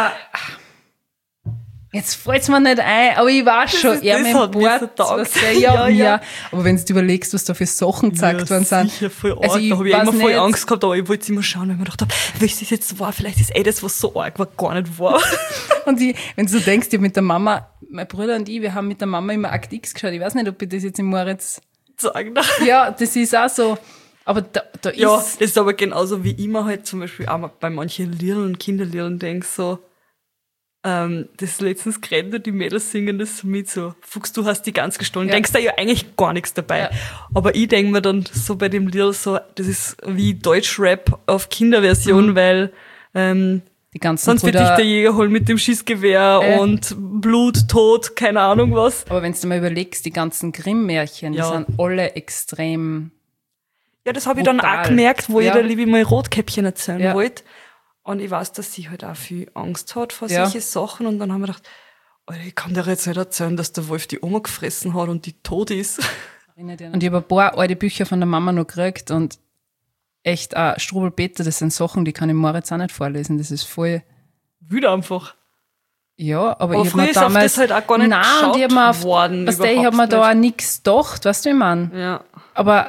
Jetzt fällt's mir nicht ein, aber ich weiß schon, er mit dem Bord, ja. Aber wenn du überlegst, was da für Sachen gezeigt worden sind. Sicher, voll arg. Also da habe ich immer voll Angst gehabt, aber ich wollte es immer schauen, weil ich mir gedacht habe, was das jetzt war, vielleicht ist das, was so arg war, gar nicht wahr. Und wenn du denkst, ich mit der Mama, mein Bruder und ich, wir haben mit der Mama immer Akt X geschaut. Ich weiß nicht, ob ich das jetzt im Moritz sagen darf. Ja, das ist auch so. Aber da ist... Ja, das ist aber genauso wie ich mir halt zum Beispiel auch bei manchen Kinderliedern denke, so, das ist letztens geredet, die Mädels singen das mit so, Fuchs, du hast die ganz gestohlen. Ja. Denkst da ja eigentlich gar nichts dabei. Ja. Aber ich denke mir dann so bei dem Lied so, das ist wie Deutschrap auf Kinderversion, weil die ganzen sonst wird dich der Jäger holen mit dem Schießgewehr und Blut, Tod, keine Ahnung was. Aber wenn du mal überlegst, die ganzen Grimm-Märchen, die sind alle extrem das habe ich dann auch gemerkt, wo ich der Liebe mal Rotkäppchen erzählen wollte. Und ich weiß, dass sie halt auch viel Angst hat vor solche Sachen. Und dann haben wir gedacht, Alter, ich kann dir jetzt nicht erzählen, dass der Wolf die Oma gefressen hat und die tot ist. Und ich habe ein paar alte Bücher von der Mama noch gekriegt und echt auch Strubelpeter, das sind Sachen, die kann ich Moritz auch nicht vorlesen. Das ist voll... Wüde einfach. Ja, aber ich habe mir damals das halt auch gar nicht geschaut worden. Ich habe mir da auch nichts gedacht, weißt du, wie ich meine? Ja. Aber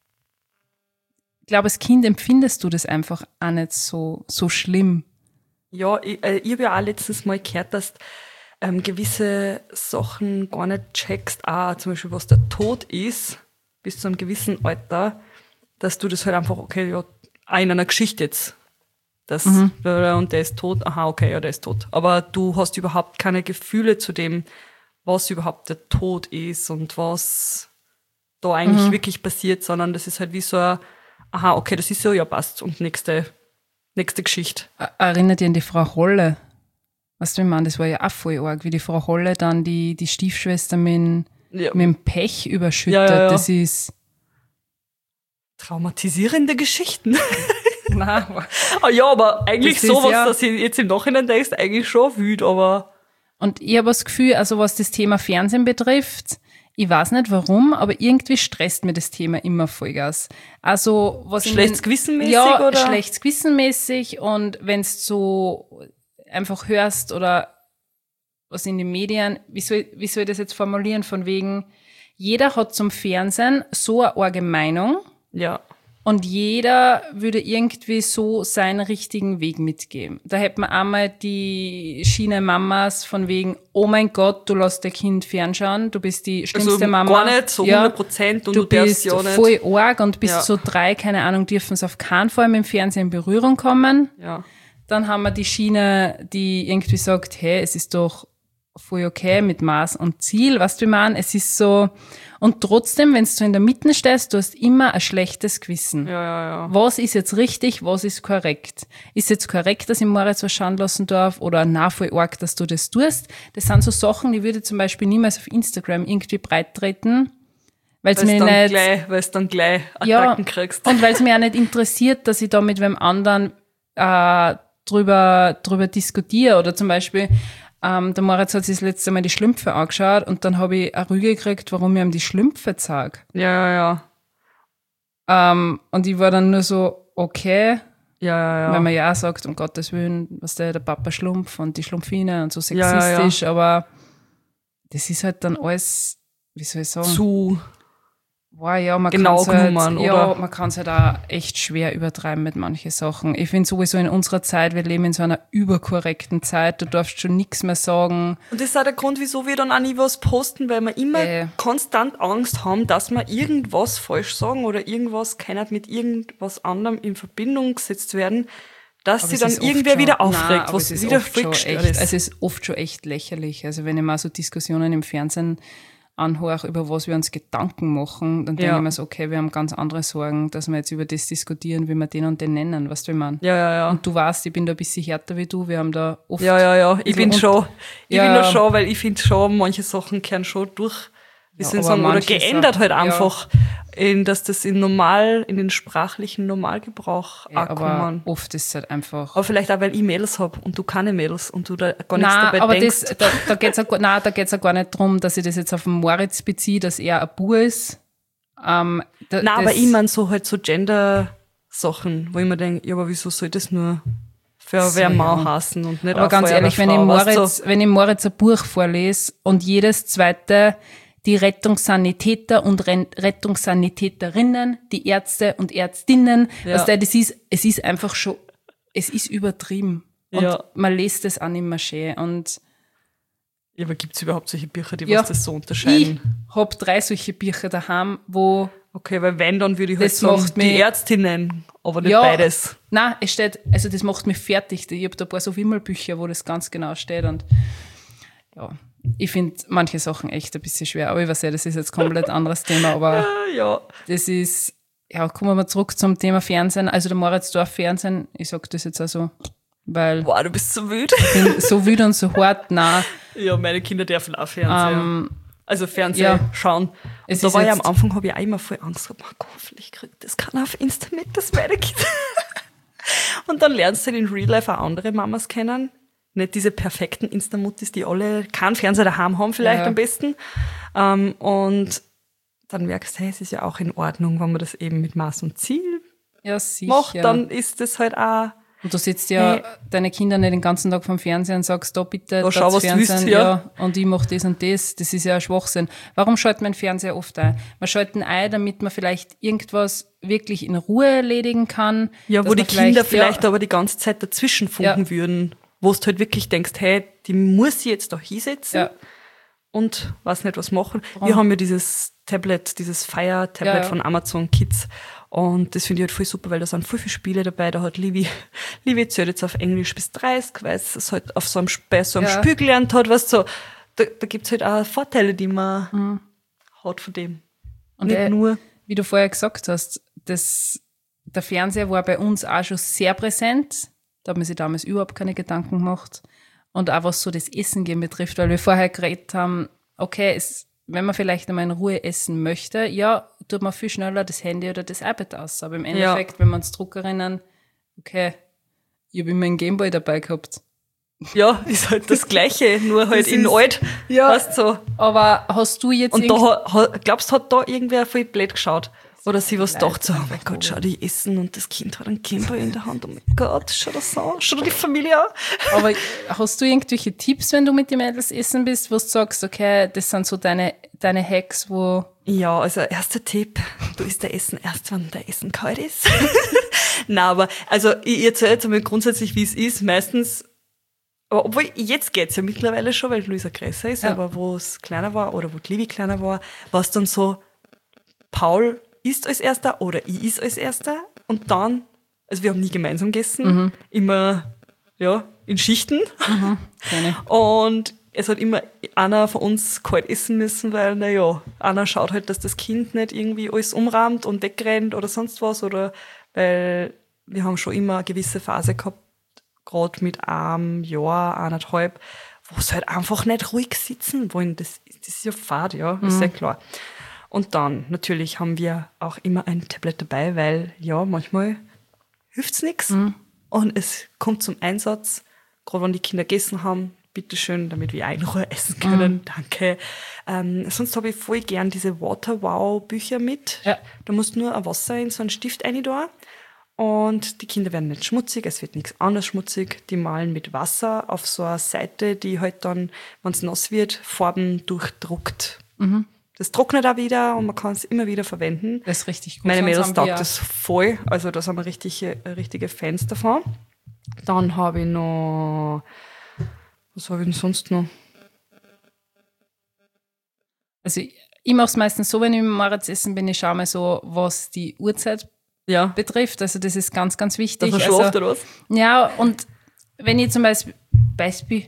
ich glaube, als Kind empfindest du das einfach auch nicht so schlimm. Ja, ich habe ja auch letztens mal gehört, dass gewisse Sachen gar nicht checkst, auch zum Beispiel, was der Tod ist, bis zu einem gewissen Alter, dass du das halt einfach, okay, ja, auch in einer Geschichte jetzt, und der ist tot, aha, okay, ja, der ist tot. Aber du hast überhaupt keine Gefühle zu dem, was überhaupt der Tod ist und was da eigentlich wirklich passiert, sondern das ist halt wie so ein, aha, okay, das ist so, ja, passt. Und nächste Geschichte. Erinnert dich an die Frau Holle? Weißt du, ich meine, das war ja auch voll arg, wie die Frau Holle dann die Stiefschwester mit dem Pech überschüttet. Ja. Das ist traumatisierende Geschichten. Nein. Ja, aber eigentlich das sowas, ja, dass ich jetzt im Nachhinein denkst, eigentlich schon wütend, aber. Und ich habe das Gefühl, also was das Thema Fernsehen betrifft, ich weiß nicht warum, aber irgendwie stresst mir das Thema immer Vollgas. Also was schlechtes Gewissenmäßig, ja, oder? Schlechtes Gewissenmäßig, und wenn du so einfach hörst oder was in den Medien, wie soll ich das jetzt formulieren, von wegen, jeder hat zum Fernsehen so eine arge Meinung. Ja. Und jeder würde irgendwie so seinen richtigen Weg mitgeben. Da hätte man einmal die Schiene-Mamas von wegen, oh mein Gott, du lässt dein Kind fernschauen, du bist die schlimmste also Mama. Gar nicht, so 100% und du darfst bist ja nicht. voll arg und bis so 3, keine Ahnung, dürfen es auf keinen Fall mit dem Fernsehen in Berührung kommen. Ja. Dann haben wir die Schiene, die irgendwie sagt, hey, es ist doch voll okay mit Maß und Ziel, weißt du, wie ich meine? Es ist so, und trotzdem, wenn du in der Mitte stehst, du hast immer ein schlechtes Gewissen. Ja. Was ist jetzt richtig, was ist korrekt? Ist jetzt korrekt, dass ich Moritz was schauen lassen darf, oder na, voll arg, dass du das tust? Das sind so Sachen, die würde ich zum Beispiel niemals auf Instagram irgendwie breit treten, weil es dann gleich Attacken kriegst. Und weil es mir auch nicht interessiert, dass ich da mit wem anderen drüber diskutiere, oder zum Beispiel der Moritz hat sich das letzte Mal die Schlümpfe angeschaut und dann habe ich eine Rüge gekriegt, warum ich ihm die Schlümpfe zeige. Ja. Und ich war dann nur so, okay. Ja. Weil man ja auch sagt, um Gottes Willen, was der Papa Schlumpf und die Schlumpfine und so sexistisch, aber das ist halt dann alles, wie soll ich sagen? Wow, ja, man genau kann es halt auch echt schwer übertreiben mit manchen Sachen. Ich finde sowieso in unserer Zeit, wir leben in so einer überkorrekten Zeit, du darfst schon nichts mehr sagen. Und das ist auch der Grund, wieso wir dann auch nie was posten, weil wir immer konstant Angst haben, dass wir irgendwas falsch sagen oder irgendwas kann mit irgendwas anderem in Verbindung gesetzt werden, dass sie dann irgendwer wieder aufregt, was wieder voll gestört ist. Es ist oft schon echt lächerlich. Also wenn ich mal so Diskussionen im Fernsehen anhöre, über was wir uns Gedanken machen, dann denke ich mir so, okay, wir haben ganz andere Sorgen, dass wir jetzt über das diskutieren, wie wir den und den nennen, weißt du, wie ich meine? Ja. Und du weißt, ich bin da ein bisschen härter wie du, wir haben da oft... Ja, ich bin schon, weil ich finde schon, manche Sachen kehren schon durch, oder geändert halt einfach, dass das in den sprachlichen Normalgebrauch auch aber oft ist es halt einfach... Aber vielleicht auch, weil ich Mädels habe und du keine Mädels und du da gar nichts dabei denkst. Da geht's ja gar nicht darum, dass ich das jetzt auf den Moritz beziehe, dass er ein Bub ist. Aber ich meine so halt so Gender-Sachen, wo ich mir denke, ja, aber wieso soll das nur für wer Mann hassen und nicht aber ganz ehrlich, wenn ich Moritz ein Buch vorlese und jedes zweite die Rettungssanitäter und Rettungssanitäterinnen, die Ärzte und Ärztinnen, es ist einfach schon, es ist übertrieben. Und man liest das auch nicht mehr schön. Und aber gibt es überhaupt solche Bücher, die was das so unterscheiden? Ich habe 3 solche Bücher daheim, wo... Okay, weil wenn, dann würde ich halt sagen, die Ärztinnen, aber nicht beides. Nein, es steht, also das macht mich fertig. Ich habe da ein paar so Wimmelbücher, wo das ganz genau steht, und ja... Ich finde manche Sachen echt ein bisschen schwer, aber ich weiß ja, das ist jetzt komplett anderes Thema, aber das ist, kommen wir mal zurück zum Thema Fernsehen. Also der Moritz darf Fernsehen, ich sag das jetzt also, weil... Boah, du bist so wütend. Ich bin so wütend und so hart, nein. Ja, meine Kinder dürfen auch Fernsehen. Also Fernsehen schauen. Und da war ja am Anfang, habe ich auch immer voll Angst gehabt, hoffentlich kriegt das keiner auf Insta mit, das meine Kinder. Und dann lernst du in Real Life auch andere Mamas kennen. Nicht diese perfekten Insta-Muttis, die alle keinen Fernseher daheim haben, vielleicht am besten. Und dann merkst du, hey, es ist ja auch in Ordnung, wenn man das eben mit Maß und Ziel macht, dann ist das halt auch Und du sitzt ja deine Kinder nicht den ganzen Tag vom Fernseher und sagst, da bitte, da schau, was Fernsehen, du willst, und ich mache das und das. Das ist ja ein Schwachsinn. Warum schaltet man den Fernseher oft ein? Man schaltet ihn ein, damit man vielleicht irgendwas wirklich in Ruhe erledigen kann. Ja, wo die Kinder vielleicht aber die ganze Zeit dazwischen funken würden. Wo du halt wirklich denkst, hey, die muss ich jetzt da hinsetzen und weiß nicht, was machen. Wir haben ja dieses Tablet, dieses Fire-Tablet von Amazon Kids. Und das finde ich halt voll super, weil da sind voll viele Spiele dabei. Da hat Livi erzählt jetzt auf Englisch bis 30, weil es halt auf so einem, bei so einem Spiel gelernt hat, weißt du, so. Da gibt's halt auch Vorteile, die man hat von dem. Und nicht nur. Wie du vorher gesagt hast, der Fernseher war bei uns auch schon sehr präsent. Da hat man sich damals überhaupt keine Gedanken gemacht. Und auch was so das Essen gehen betrifft, weil wir vorher geredet haben, okay, wenn man vielleicht einmal in Ruhe essen möchte, tut man viel schneller das Handy oder das iPad aus. Aber im Endeffekt, wenn wir uns zurückerinnern, okay, ich habe immer einen Gameboy dabei gehabt. Ja, ist halt das Gleiche, nur halt in alt. Ja, weißt so. Aber hast du jetzt... Und da, glaubst du, hat da irgendwer voll blöd geschaut? Oder sie was gedacht so, oh mein Gott, schau die essen und das Kind hat einen Gameboy in der Hand. Oh mein Gott, schau das an, schau die Familie an. Aber hast du irgendwelche Tipps, wenn du mit den Mädels essen bist, wo du sagst, okay, das sind so deine Hacks, wo... Ja, also erster Tipp, du isst dein Essen erst, wenn dein Essen kalt ist. Nein, aber also ich erzähle jetzt einmal grundsätzlich, wie es ist. Meistens, obwohl jetzt geht's ja mittlerweile schon, weil Luisa größer ist, aber wo es kleiner war oder wo die Livi kleiner war es dann so, Paul isst als Erster oder ich isst als Erster und dann, also wir haben nie gemeinsam gegessen, immer in Schichten und es hat immer einer von uns kalt essen müssen, weil einer schaut halt, dass das Kind nicht irgendwie alles umrahmt und wegrennt oder sonst was, oder weil wir haben schon immer eine gewisse Phase gehabt, gerade mit einem Jahr, 1,5, wo sie halt einfach nicht ruhig sitzen wollen. Das ist ja fad, ist sehr klar. Und dann, natürlich, haben wir auch immer ein Tablet dabei, weil, manchmal hilft's nichts. Und es kommt zum Einsatz, gerade wenn die Kinder gegessen haben, bitteschön, damit wir auch in Ruhe essen können, danke. Sonst habe ich voll gern diese Water-Wow-Bücher mit. Ja. Da musst du nur ein Wasser in so einen Stift rein da. Und die Kinder werden nicht schmutzig, es wird nichts anderes schmutzig. Die malen mit Wasser auf so einer Seite, die halt dann, wenn es nass wird, Farben durchdruckt. Das trocknet auch wieder und man kann es immer wieder verwenden. Das ist richtig gut. Meine Mädels taugt das voll. Also da sind wir richtige Fans davon. Dann habe ich noch... Was habe ich denn sonst noch? Also ich mache es meistens so, wenn ich mit Moritz essen bin, ich schaue mal so, was die Uhrzeit betrifft. Also das ist ganz, ganz wichtig. Das ist schon oft, oder was? Ja, und wenn ich zum Beispiel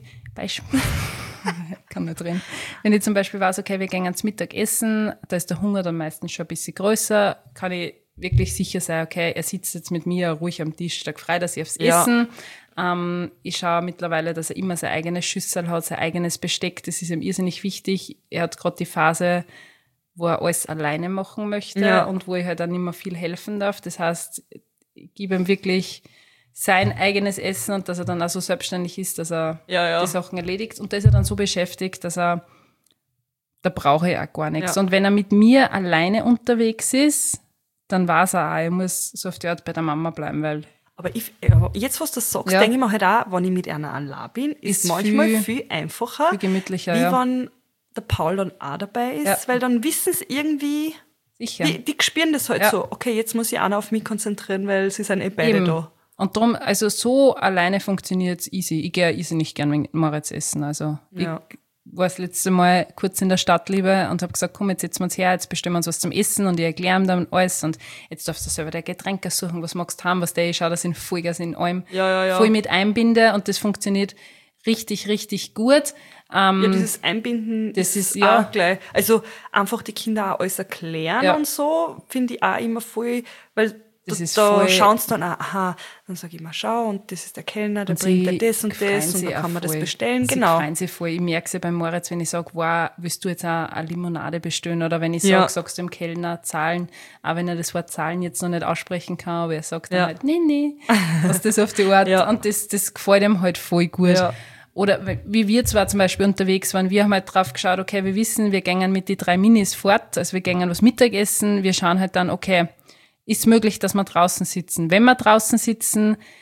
kann nicht reden. Wenn ich zum Beispiel weiß, okay, wir gehen ans Mittag essen, da ist der Hunger dann meistens schon ein bisschen größer, kann ich wirklich sicher sein, okay, er sitzt jetzt mit mir ruhig am Tisch, Tag frei, dass ich aufs Essen. Ich schaue mittlerweile, dass er immer seine eigene Schüssel hat, sein eigenes Besteck, das ist ihm irrsinnig wichtig. Er hat gerade die Phase, wo er alles alleine machen möchte und wo ich halt dann nicht mehr viel helfen darf. Das heißt, ich gebe ihm wirklich sein eigenes Essen und dass er dann auch so selbstständig ist, dass er die Sachen erledigt. Und da ist er dann so beschäftigt, dass da brauche ich auch gar nichts. Ja. Und wenn er mit mir alleine unterwegs ist, dann weiß er auch, ich muss so auf die Art bei der Mama bleiben, weil... Aber jetzt, was du sagst, denke ich mir halt auch, wenn ich mit einer allein bin, ist manchmal viel einfacher, viel gemütlicher, wie wenn der Paul dann auch dabei ist, weil dann wissen sie irgendwie, die spüren das halt so, okay, jetzt muss ich auch noch auf mich konzentrieren, weil sie sind beide da. Und darum, also so alleine funktioniert es easy. Ich gehe nicht gern mit Moritz essen. Also ich war das letzte Mal kurz in der Stadt lieber und habe gesagt, komm, jetzt setzen wir uns her, jetzt bestimmen wir uns was zum Essen und ich erkläre ihm dann alles und jetzt darfst du selber deine Getränke suchen, was magst du haben, ich schaue, dass ich Vollgas in allem voll mit einbinde und das funktioniert richtig, richtig gut. Dieses Einbinden das ist auch gleich. Also einfach die Kinder auch alles erklären und so, finde ich auch immer voll, weil da schauen sie dann auch, aha, dann sage ich mal, schau, und das ist der Kellner, der bringt da das und das und dann kann man das bestellen. Genau. Sie freuen sich voll. Ich merke es ja bei Moritz, wenn ich sage, wow, willst du jetzt auch eine Limonade bestellen? Oder wenn ich sage, sagst du dem Kellner zahlen, auch wenn er das Wort zahlen jetzt noch nicht aussprechen kann, aber er sagt dann halt, nee, was das auf die Art. Und das gefällt ihm halt voll gut. Ja. Oder wie wir zwar zum Beispiel unterwegs waren, wir haben halt drauf geschaut, okay, wir wissen, wir gehen mit die 3 Minis fort, also wir gehen was Mittagessen, wir schauen halt dann, okay, ist möglich, dass wir draußen sitzen. Wenn wir draußen sitzen,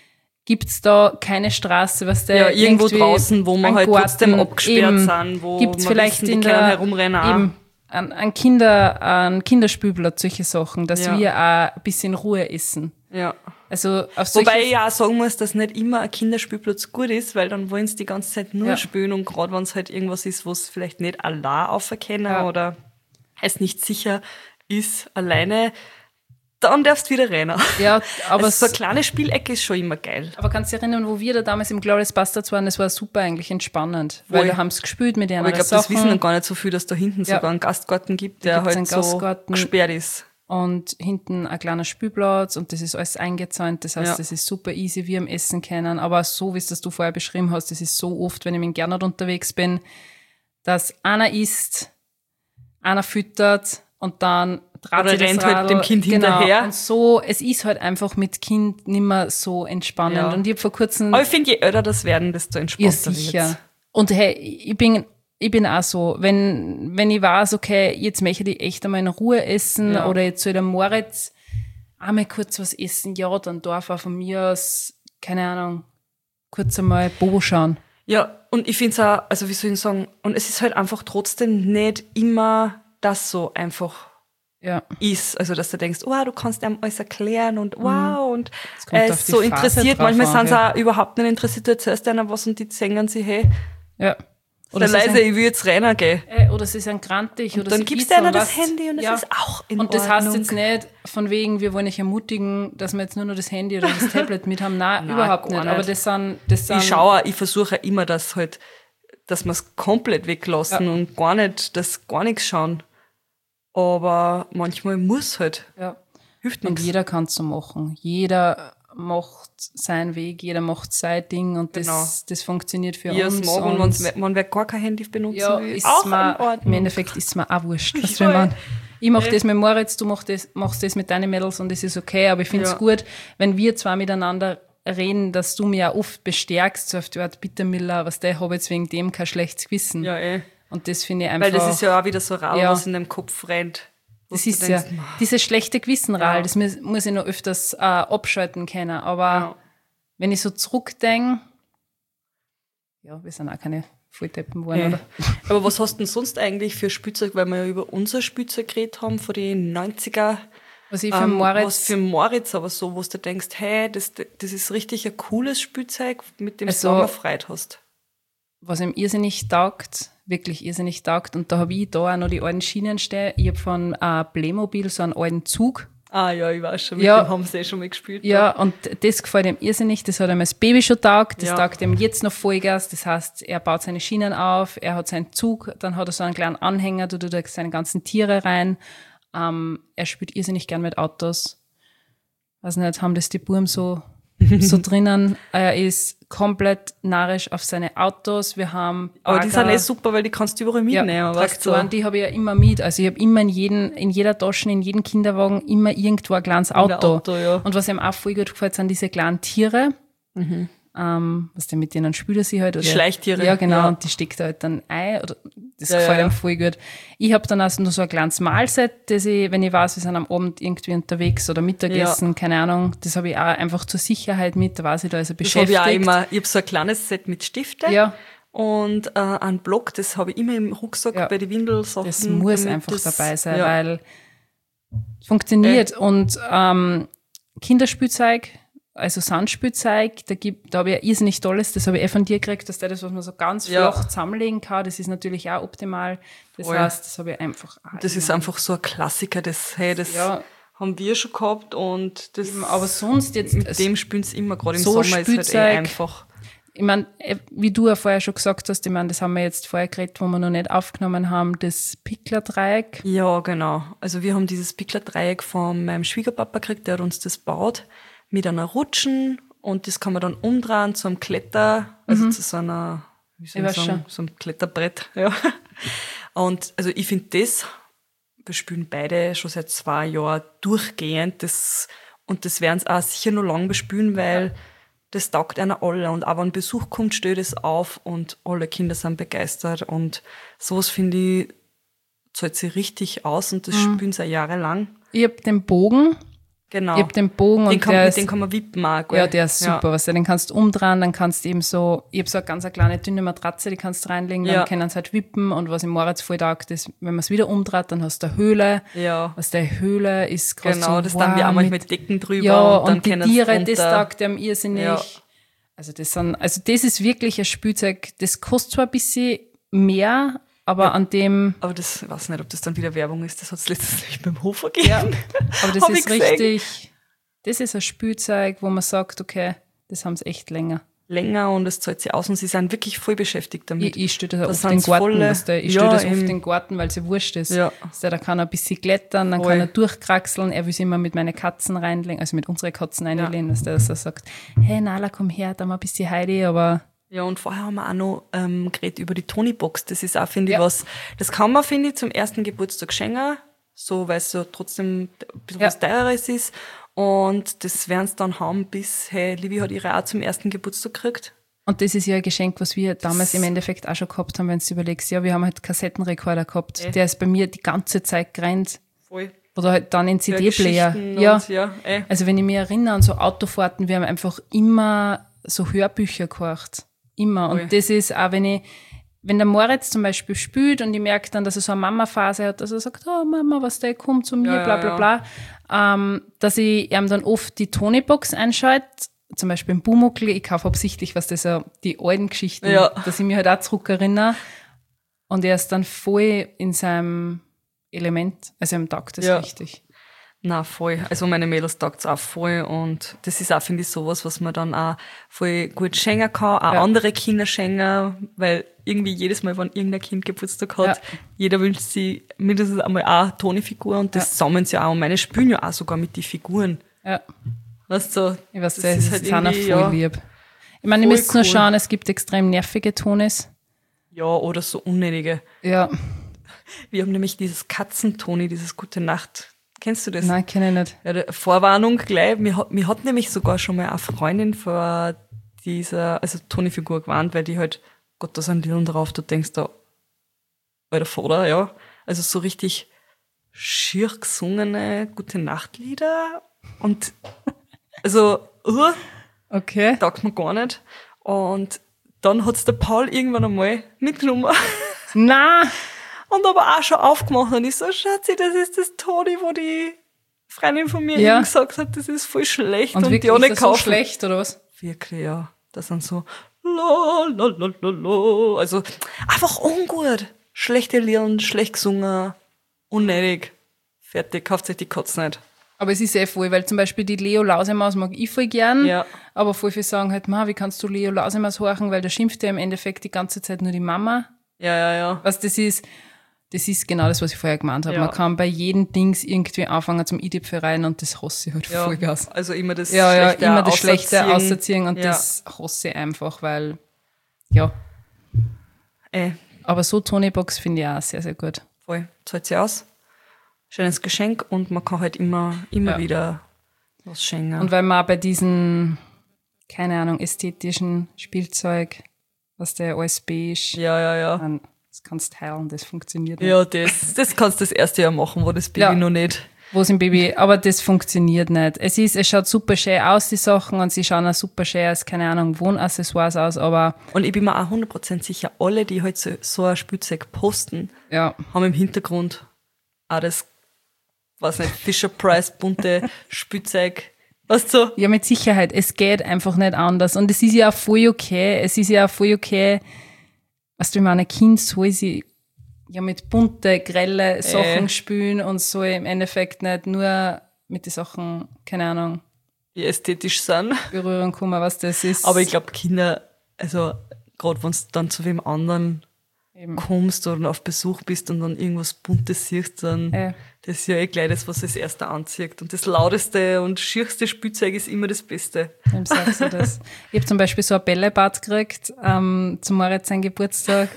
gibt's da keine Straße, was der irgendwo draußen, wo man halt trotzdem abgesperrt sind, wo gibt's man vielleicht wissen, die können herumrennen eben, an Kinderspielplatz, solche Sachen, dass wir auch ein bisschen Ruhe essen. Ja. Also auf wobei ich auch sagen muss, dass nicht immer ein Kinderspielplatz gut ist, weil dann wollen sie die ganze Zeit nur spielen und gerade wenn es halt irgendwas ist, wo es vielleicht nicht allein auferkennen oder es nicht sicher ist, alleine, dann darfst du wieder rennen. Ja, aber also so eine kleine Spielecke ist schon immer geil. Aber kannst du dich erinnern, wo wir da damals im Glorious Bastards waren, das war super eigentlich entspannend, weil da haben sie gespielt mit ihren Sachen. Aber ich glaube, das wissen dann gar nicht so viel, dass da hinten sogar einen Gastgarten gibt, der halt so gesperrt ist. Und hinten ein kleiner Spielplatz und das ist alles eingezäunt, das heißt, das ist super easy, wir am Essen können, aber so, wie es das du vorher beschrieben hast, das ist so oft, wenn ich mit Gernot unterwegs bin, dass einer isst, einer füttert und dann oder rennt halt dem Kind hinterher. Und so, es ist halt einfach mit Kind nicht mehr so entspannend. Ja. Und ich habe vor kurzem... Aber ich finde, je älter das werden, desto entspannter ja, sicher. Wird's. Und hey, ich bin auch so, wenn ich weiß, okay, jetzt möchte ich echt einmal in Ruhe essen oder jetzt soll der Moritz einmal kurz was essen, ja, dann darf er von mir aus, keine Ahnung, kurz einmal Bobo schauen. Ja, und ich finde es auch, also wie soll ich sagen, und es ist halt einfach trotzdem nicht immer das so einfach ist. Also, dass du denkst, du kannst ihm alles erklären und und er ist so interessiert. Manchmal sind sie auch überhaupt nicht interessiert, du erzählst einer was und die singen sie, hey. Ja. Oder leise, ich will jetzt rennen gehen. Oder sie sind grantig. Und oder dann gibst du einer das Handy und das ist auch in Ordnung. Und das heißt jetzt nicht von wegen, wir wollen euch ermutigen, dass wir jetzt nur noch das Handy oder das Tablet mit haben. Nein, überhaupt nicht. Aber das sind ich versuche immer, dass wir es komplett weglassen und gar nichts schauen. Aber manchmal muss halt. Ja. Hilft nichts. Und jeder kann es so machen. Jeder macht seinen Weg, jeder macht sein Ding und das funktioniert für uns. Ja, und wenn wer gar kein Handy benutzen will, ist auch in Ordnung. Im Endeffekt ist es mir auch wurscht. Ich mache das mit Moritz, du machst das mit deinen Mädels und das ist okay, aber ich finde es gut, wenn wir zwei miteinander reden, dass du mich auch oft bestärkst, so auf die Art, bitte Miller, was der habe jetzt wegen dem kein schlechtes Gewissen. Ja, Und das finde ich einfach... Weil das ist ja auch wieder so rau, was in deinem Kopf rennt. Das ist denkst, dieses schlechte Gewissenral, das muss ich noch öfters abschalten können. Aber wenn ich so zurückdenke, wir sind auch keine Volldeppen geworden, oder? Aber was hast du denn sonst eigentlich für Spielzeug, weil wir ja über unser Spielzeug geredet haben, von den 90er? Was für Moritz, aber so, wo du denkst, hey, das ist richtig ein cooles Spielzeug, mit dem du lange Freude hast. Was ihm irrsinnig taugt, wirklich irrsinnig taugt. Und da habe ich da auch noch die alten Schienen stehen. Ich habe von Playmobil so einen alten Zug. Ah ja, ich weiß schon, mit dem haben sie schon mal gespielt. Ja, und das gefällt ihm irrsinnig. Das hat ihm als Baby schon taugt. Das taugt ihm jetzt noch Vollgas. Das heißt, er baut seine Schienen auf, er hat seinen Zug, dann hat er so einen kleinen Anhänger, da tut er seine ganzen Tiere rein. Er spielt irrsinnig gern mit Autos. Weiß nicht, haben das die Buben so drinnen. Er ist komplett narrisch auf seine Autos. Wir haben aber die sind super, weil die kannst du überall mitnehmen. Ja, Traktoren, die habe ich ja immer mit. Also ich habe immer in jeder Tasche, in jedem Kinderwagen immer irgendwo ein kleines Auto. Und was ihm auch voll gut gefällt, sind diese kleinen Tiere. Was denn mit denen spielt er sie halt? Oder? Schleichtiere. Ja, genau. Ja. Und die steckt halt dann ein. Oder das gefällt ihm voll gut. Ich habe dann also nur so ein kleines Mahlset, das ich, wenn ich weiß, wir sind am Abend irgendwie unterwegs oder Mittagessen, keine Ahnung, das habe ich auch einfach zur Sicherheit mit, da weiß ich, da ist er beschäftigt. Das habe ich auch immer. Ich habe so ein kleines Set mit Stiften. Ja. Und einen Block, das habe ich immer im Rucksack bei den Windelsachen. Das muss einfach dabei sein, weil es funktioniert. Und Kinderspielzeug, also Sandspielzeug, da habe ich ein irrsinnig tolles, das habe ich von dir gekriegt, dass das, was man so ganz flach zusammenlegen kann, das ist natürlich auch optimal. Das heißt, das habe ich einfach auch. Das ist einfach so ein Klassiker, das haben wir schon gehabt und das. Aber sonst jetzt. Mit dem spielen sie immer, gerade im so Sommer Spielzeug, ist halt einfach. Ich meine, wie du ja vorher schon gesagt hast, ich meine, das haben wir jetzt vorher geredet, wo wir noch nicht aufgenommen haben, das Pickler-Dreieck. Ja, genau. Also wir haben dieses Pickler-Dreieck von meinem Schwiegerpapa gekriegt, der hat uns das baut. Mit einer Rutschen und das kann man dann umdrehen zu einem zu so einer, wie soll ich sagen, so einem Kletterbrett. Ja. Und also ich finde wir spielen beide schon seit 2 Jahren durchgehend und das werden sie auch sicher noch lange bespielen, weil das taugt einer alle und auch wenn Besuch kommt, stellt es auf und alle Kinder sind begeistert und sowas finde ich, zahlt sich richtig aus und das spielen sie auch jahrelang. Ich habe den Bogen. Genau. Ich hab den Bogen den und den kann man wippen auch, gell? Ja, der ist super, weißt du, den kannst du umdrehen, dann kannst du eben so, ich hab so eine ganz kleine, dünne Matratze, die kannst du reinlegen, dann können sie halt wippen und was im Moritz voll taugt ist, wenn man es wieder umdreht, dann hast du eine Höhle. Ja. Was der Höhle ist gerade genau, so das dann wir auch manchmal mit Decken drüber. Ja, und dann und die können Tiere, sie das taugt dem irrsinnig. Ja. Also das ist wirklich ein Spielzeug, das kostet zwar ein bisschen mehr, aber an dem... Aber das, ich weiß nicht, ob das dann wieder Werbung ist, das hat es letztens nicht beim Hofer gegeben. Ja, aber das Hab ist ich gesehen. richtig, das ist ein Spielzeug, wo man sagt, okay, das haben sie echt länger. Länger und es zahlt sich aus und sie sind wirklich voll beschäftigt damit. Ich stelle das Das oft in den sind's Garten, volle- weißt du, ich Ja, stelle das eben. oft in den Garten, weil es ja wurscht ist. Ja. Weißt du, da kann er ein bisschen klettern, dann Voll. kann er durchkraxeln, er will sich immer mit meinen Katzen reinlegen, also mit unseren Katzen reinlegen, dass der so sagt, hey Nala, komm her, da mal ein bisschen Heidi, aber... Ja, und vorher haben wir auch noch geredet über die Tony-Box. Das ist auch, finde ich, Ja. was, das kann man, finde ich, zum ersten Geburtstag schenken, so, weil es so trotzdem ein bisschen was Teureres ist. Und das werden sie dann haben, bis, hey, Livi hat ihre auch zum ersten Geburtstag gekriegt. Und das ist ja ein Geschenk, was wir damals im Endeffekt auch schon gehabt haben, wenn du überlegst, ja, wir haben halt Kassettenrekorder gehabt, der ist bei mir die ganze Zeit gerannt. Voll. Oder halt dann in CD-Player. Geschichten Ja. und ja, Also wenn ich mich erinnere an so Autofahrten, wir haben einfach immer so Hörbücher gehört. Immer. Und das ist auch, wenn der Moritz zum Beispiel spielt und ich merke dann, dass er so eine Mama-Phase hat, dass er sagt, oh Mama, was der kommt zu mir, bla bla bla, dass ich ihm dann oft die Tony-Box einschalte, zum Beispiel im Bumuckl, ich kaufe absichtlich, was das so, die alten Geschichten, dass ich mich halt auch zurückerinnere und er ist dann voll in seinem Element, also ihm taugt das richtig. Na, voll. Also meine Mädels taugt es auch voll und das ist auch, finde ich, sowas, was man dann auch voll gut schenken kann, auch andere Kinder schenken, weil irgendwie jedes Mal, wenn irgendein Kind Geburtstag hat, jeder wünscht sich mindestens einmal auch Toni-Figur und das sammeln sie auch und meine spielen ja auch sogar mit den Figuren. Ja. Weißt du, Ich weiß, das das ist halt halt voll irgendwie, lieb. Ich meine, ihr voll müsst nur cool. schauen, es gibt extrem nervige Tonis. Ja, oder so unnötige. Ja, Wir haben nämlich dieses Katzentoni, dieses Gute Nacht. Kennst du das? nein, kenne ich nicht. Ja, Vorwarnung gleich. Mir hat nämlich sogar schon mal eine Freundin vor dieser, also Toni-Figur gewarnt, weil die halt, Gott, da sind Liedern drauf, du denkst da, alter Vater, ja. Also so richtig schier gesungene Gute-Nacht-Lieder und also, Okay. taugt mir gar nicht. Und dann hat's der Paul irgendwann einmal mitgenommen Na, und aber auch schon aufgemacht und ich so, Schatzi, das ist das Toni, wo die Freundin von mir eben gesagt hat, das ist voll schlecht und und wirklich die auch nicht ist das so kaufen. schlecht, oder was? Wirklich, ja. Das sind so la, la, la, la, la. Also einfach ungut. Schlechte Lieder, schlecht gesungen, unnötig. Fertig, kauft euch die Katze nicht. Aber es ist voll, weil zum Beispiel die Leo Lausemaus mag ich voll gern, Ja. aber voll viele sagen halt, wie kannst du Leo Lausemaus horchen, weil da schimpft ja im Endeffekt die ganze Zeit nur die Mama. Ja. Was das ist genau das, was ich vorher gemeint habe. Ja. Man kann bei jedem Dings irgendwie anfangen zum Idipfel rein und das hasse ich halt Ja. Vollgas. Also immer das Ja, Schlechte immer das Schlechte auserziehen. auszuziehen und Ja. das hasse ich einfach, weil, ja. Aber so Tony-Box finde ich auch sehr, sehr gut. Voll. Zahlt sie aus. Schönes Geschenk und man kann halt immer wieder was schenken. Und weil man auch bei diesen, keine Ahnung, ästhetischen Spielzeug, was der alles beige, ja. dann, das kannst du heilen, das funktioniert nicht. Ja, das kannst du das erste Jahr machen, wo das Baby Ja. noch nicht. Wo ist ein Baby? Aber das funktioniert nicht. Es schaut super schön aus, die Sachen, und sie schauen auch super schön als, keine Ahnung, Wohnaccessoires aus, aber Und ich bin mir auch 100% sicher, alle, die halt so ein Spielzeug posten, ja. haben im Hintergrund auch das, weiß nicht, Fisher-Price bunte Spielzeug. Weißt du? Ja, mit Sicherheit. Es geht einfach nicht anders. Und es ist ja auch voll okay. Weißt du, ich meine, ein Kind soll sie ja mit bunte, grelle Sachen spielen und so im Endeffekt nicht nur mit den Sachen, keine Ahnung, Die ästhetisch sind. berühren kommen, was das ist. Aber ich glaube, Kinder, also gerade wenn du dann zu wem anderen kommst oder auf Besuch bist und dann irgendwas Buntes siehst, dann das ist ja gleich das, was das Erste anzieht. Und das lauteste und schierste Spielzeug ist immer das Beste. Wem sagst du das? Ich habe zum Beispiel so ein Bällebad gekriegt, zum Moritz sein Geburtstag.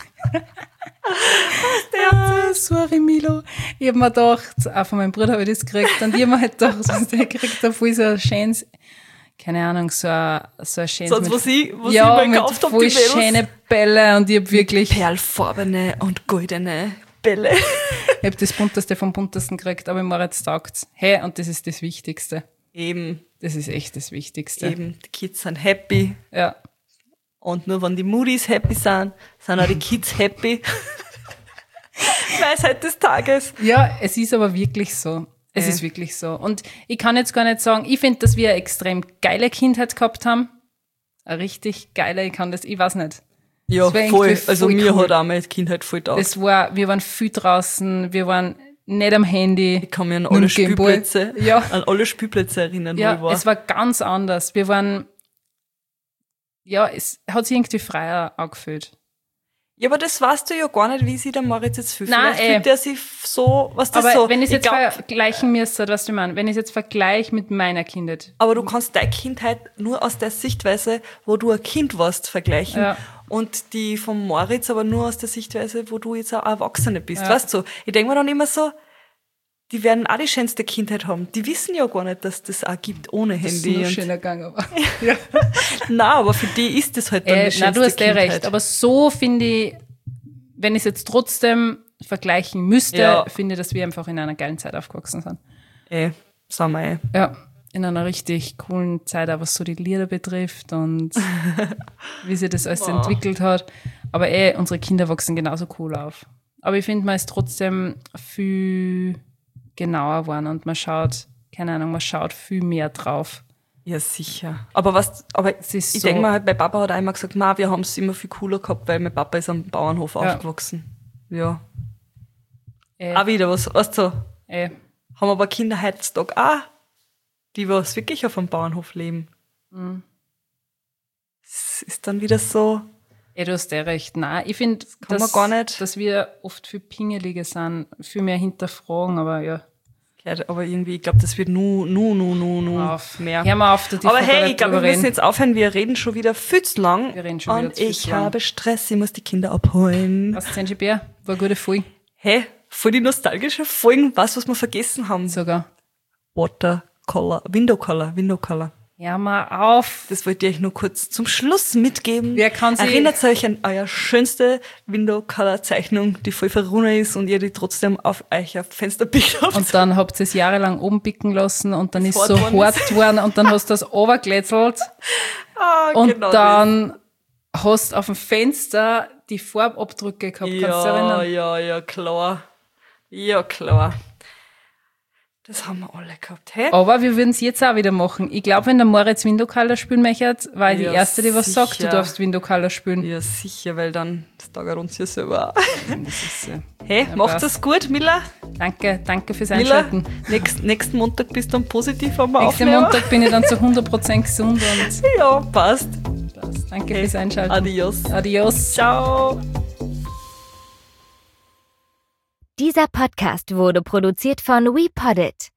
Sorry, Milo. Ich hab mir gedacht, auch von meinem Bruder habe ich das gekriegt, und ich hab mir halt gedacht, was der kriegt, da voll so ein schönes, keine Ahnung, so ein schönes. Sonst, was ich ja, mal mit gekauft habe, voll die Mädels. schöne Bälle, und ich hab wirklich, Perlfarbene und goldene Bälle. Ich habe das Bunteste vom Buntesten gekriegt, aber Moritz taugt's. Hey, und das ist das Wichtigste. Eben. Das ist echt das Wichtigste. Eben, die Kids sind happy. Ja. Und nur wenn die Moody's happy sind auch die Kids happy. Weisheit des Tages. Ja, es ist aber wirklich so. Es ist wirklich so. Und ich kann jetzt gar nicht sagen, ich finde, dass wir eine extrem geile Kindheit gehabt haben. Eine richtig geile, ich weiß nicht. Ja, voll. Also mir cool. Hat auch meine Kindheit voll taugt. Wir waren viel draußen, wir waren nicht am Handy. Ich kann mich an alle Spielplätze erinnern, ja, wo ich war. Es war ganz anders. Wir waren, es hat sich irgendwie freier angefühlt. Ja, aber das weißt du ja gar nicht, wie sich der Moritz jetzt fühlt. Nein, vielleicht fühlt er sich so, was das aber so. Wenn ich es jetzt vergleichen müsste, was du meinst, wenn ich es jetzt vergleiche mit meiner Kindheit. Aber du kannst deine Kindheit nur aus der Sichtweise, wo du ein Kind warst, vergleichen. Ja. Und die vom Moritz aber nur aus der Sichtweise, wo du jetzt auch Erwachsene bist. Ja. Weißt du, ich denke mir dann immer so, die werden auch die schönste Kindheit haben. Die wissen ja gar nicht, dass das auch gibt ohne Handy. Das ist nur schöner Gang, aber. Ja. Nein, aber für die ist das halt dann die schönste Nein, du hast Kindheit. recht. Aber so finde ich, wenn ich es jetzt trotzdem vergleichen müsste, finde ich, dass wir einfach in einer geilen Zeit aufgewachsen sind. Sagen wir Ja, in einer richtig coolen Zeit, auch was so die Lieder betrifft und wie sich das alles entwickelt hat. Aber unsere Kinder wachsen genauso cool auf. Aber ich finde, man ist trotzdem viel genauer geworden und man schaut viel mehr drauf. Ja, sicher. Aber ich denke mal, mein Papa hat einmal gesagt, wir haben es immer viel cooler gehabt, weil mein Papa ist am Bauernhof aufgewachsen. Ja. Auch wieder was, weißt du? Haben aber Kinder heutzutage auch, die was wirklich auf einem Bauernhof leben. Mhm. Es ist dann wieder so. Du hast recht. Nein, ich finde, dass wir oft viel pingeliger sind, viel mehr hinterfragen, aber ja. Aber irgendwie, ich glaube, das wird nur mehr. Hör mal auf, aber hey, ich glaube, wir müssen jetzt aufhören. Wir reden schon wieder viel zu lang. Und ich habe Stress, ich muss die Kinder abholen. Was, Bär? War eine gute Folge. Hey, voll die nostalgische Folgen. Was wir vergessen haben. Sogar. Window Color. Hör mal auf. Das wollte ich euch nur kurz zum Schluss mitgeben. Erinnert euch an eure schönste Window-Color-Zeichnung, die voll verrunnet ist und ihr die trotzdem auf euer Fenster pickt habt. Und dann habt ihr es jahrelang oben picken lassen und dann ist es so hart geworden und dann hast du das runterglätzelt. Und genau dann hast du auf dem Fenster die Farbabdrücke gehabt. Kannst du dich erinnern? Ja, klar. Ja, klar. Das haben wir alle gehabt. Hey? Aber wir würden es jetzt auch wieder machen. Ich glaube, wenn der Moritz Window Color spielen möchte, war ich die Erste, die was sagt, du darfst Window Color spielen. Ja, sicher, weil dann das tagert uns ja selber auch. Hey, macht das gut, Mila? Danke fürs Einschalten. Mila, nächsten Montag bist du dann positiv am Nächsten Montag bin ich dann zu 100% gesund. Und ja, passt. Danke fürs Einschalten. Adios. Ciao. Dieser Podcast wurde produziert von WePoddit.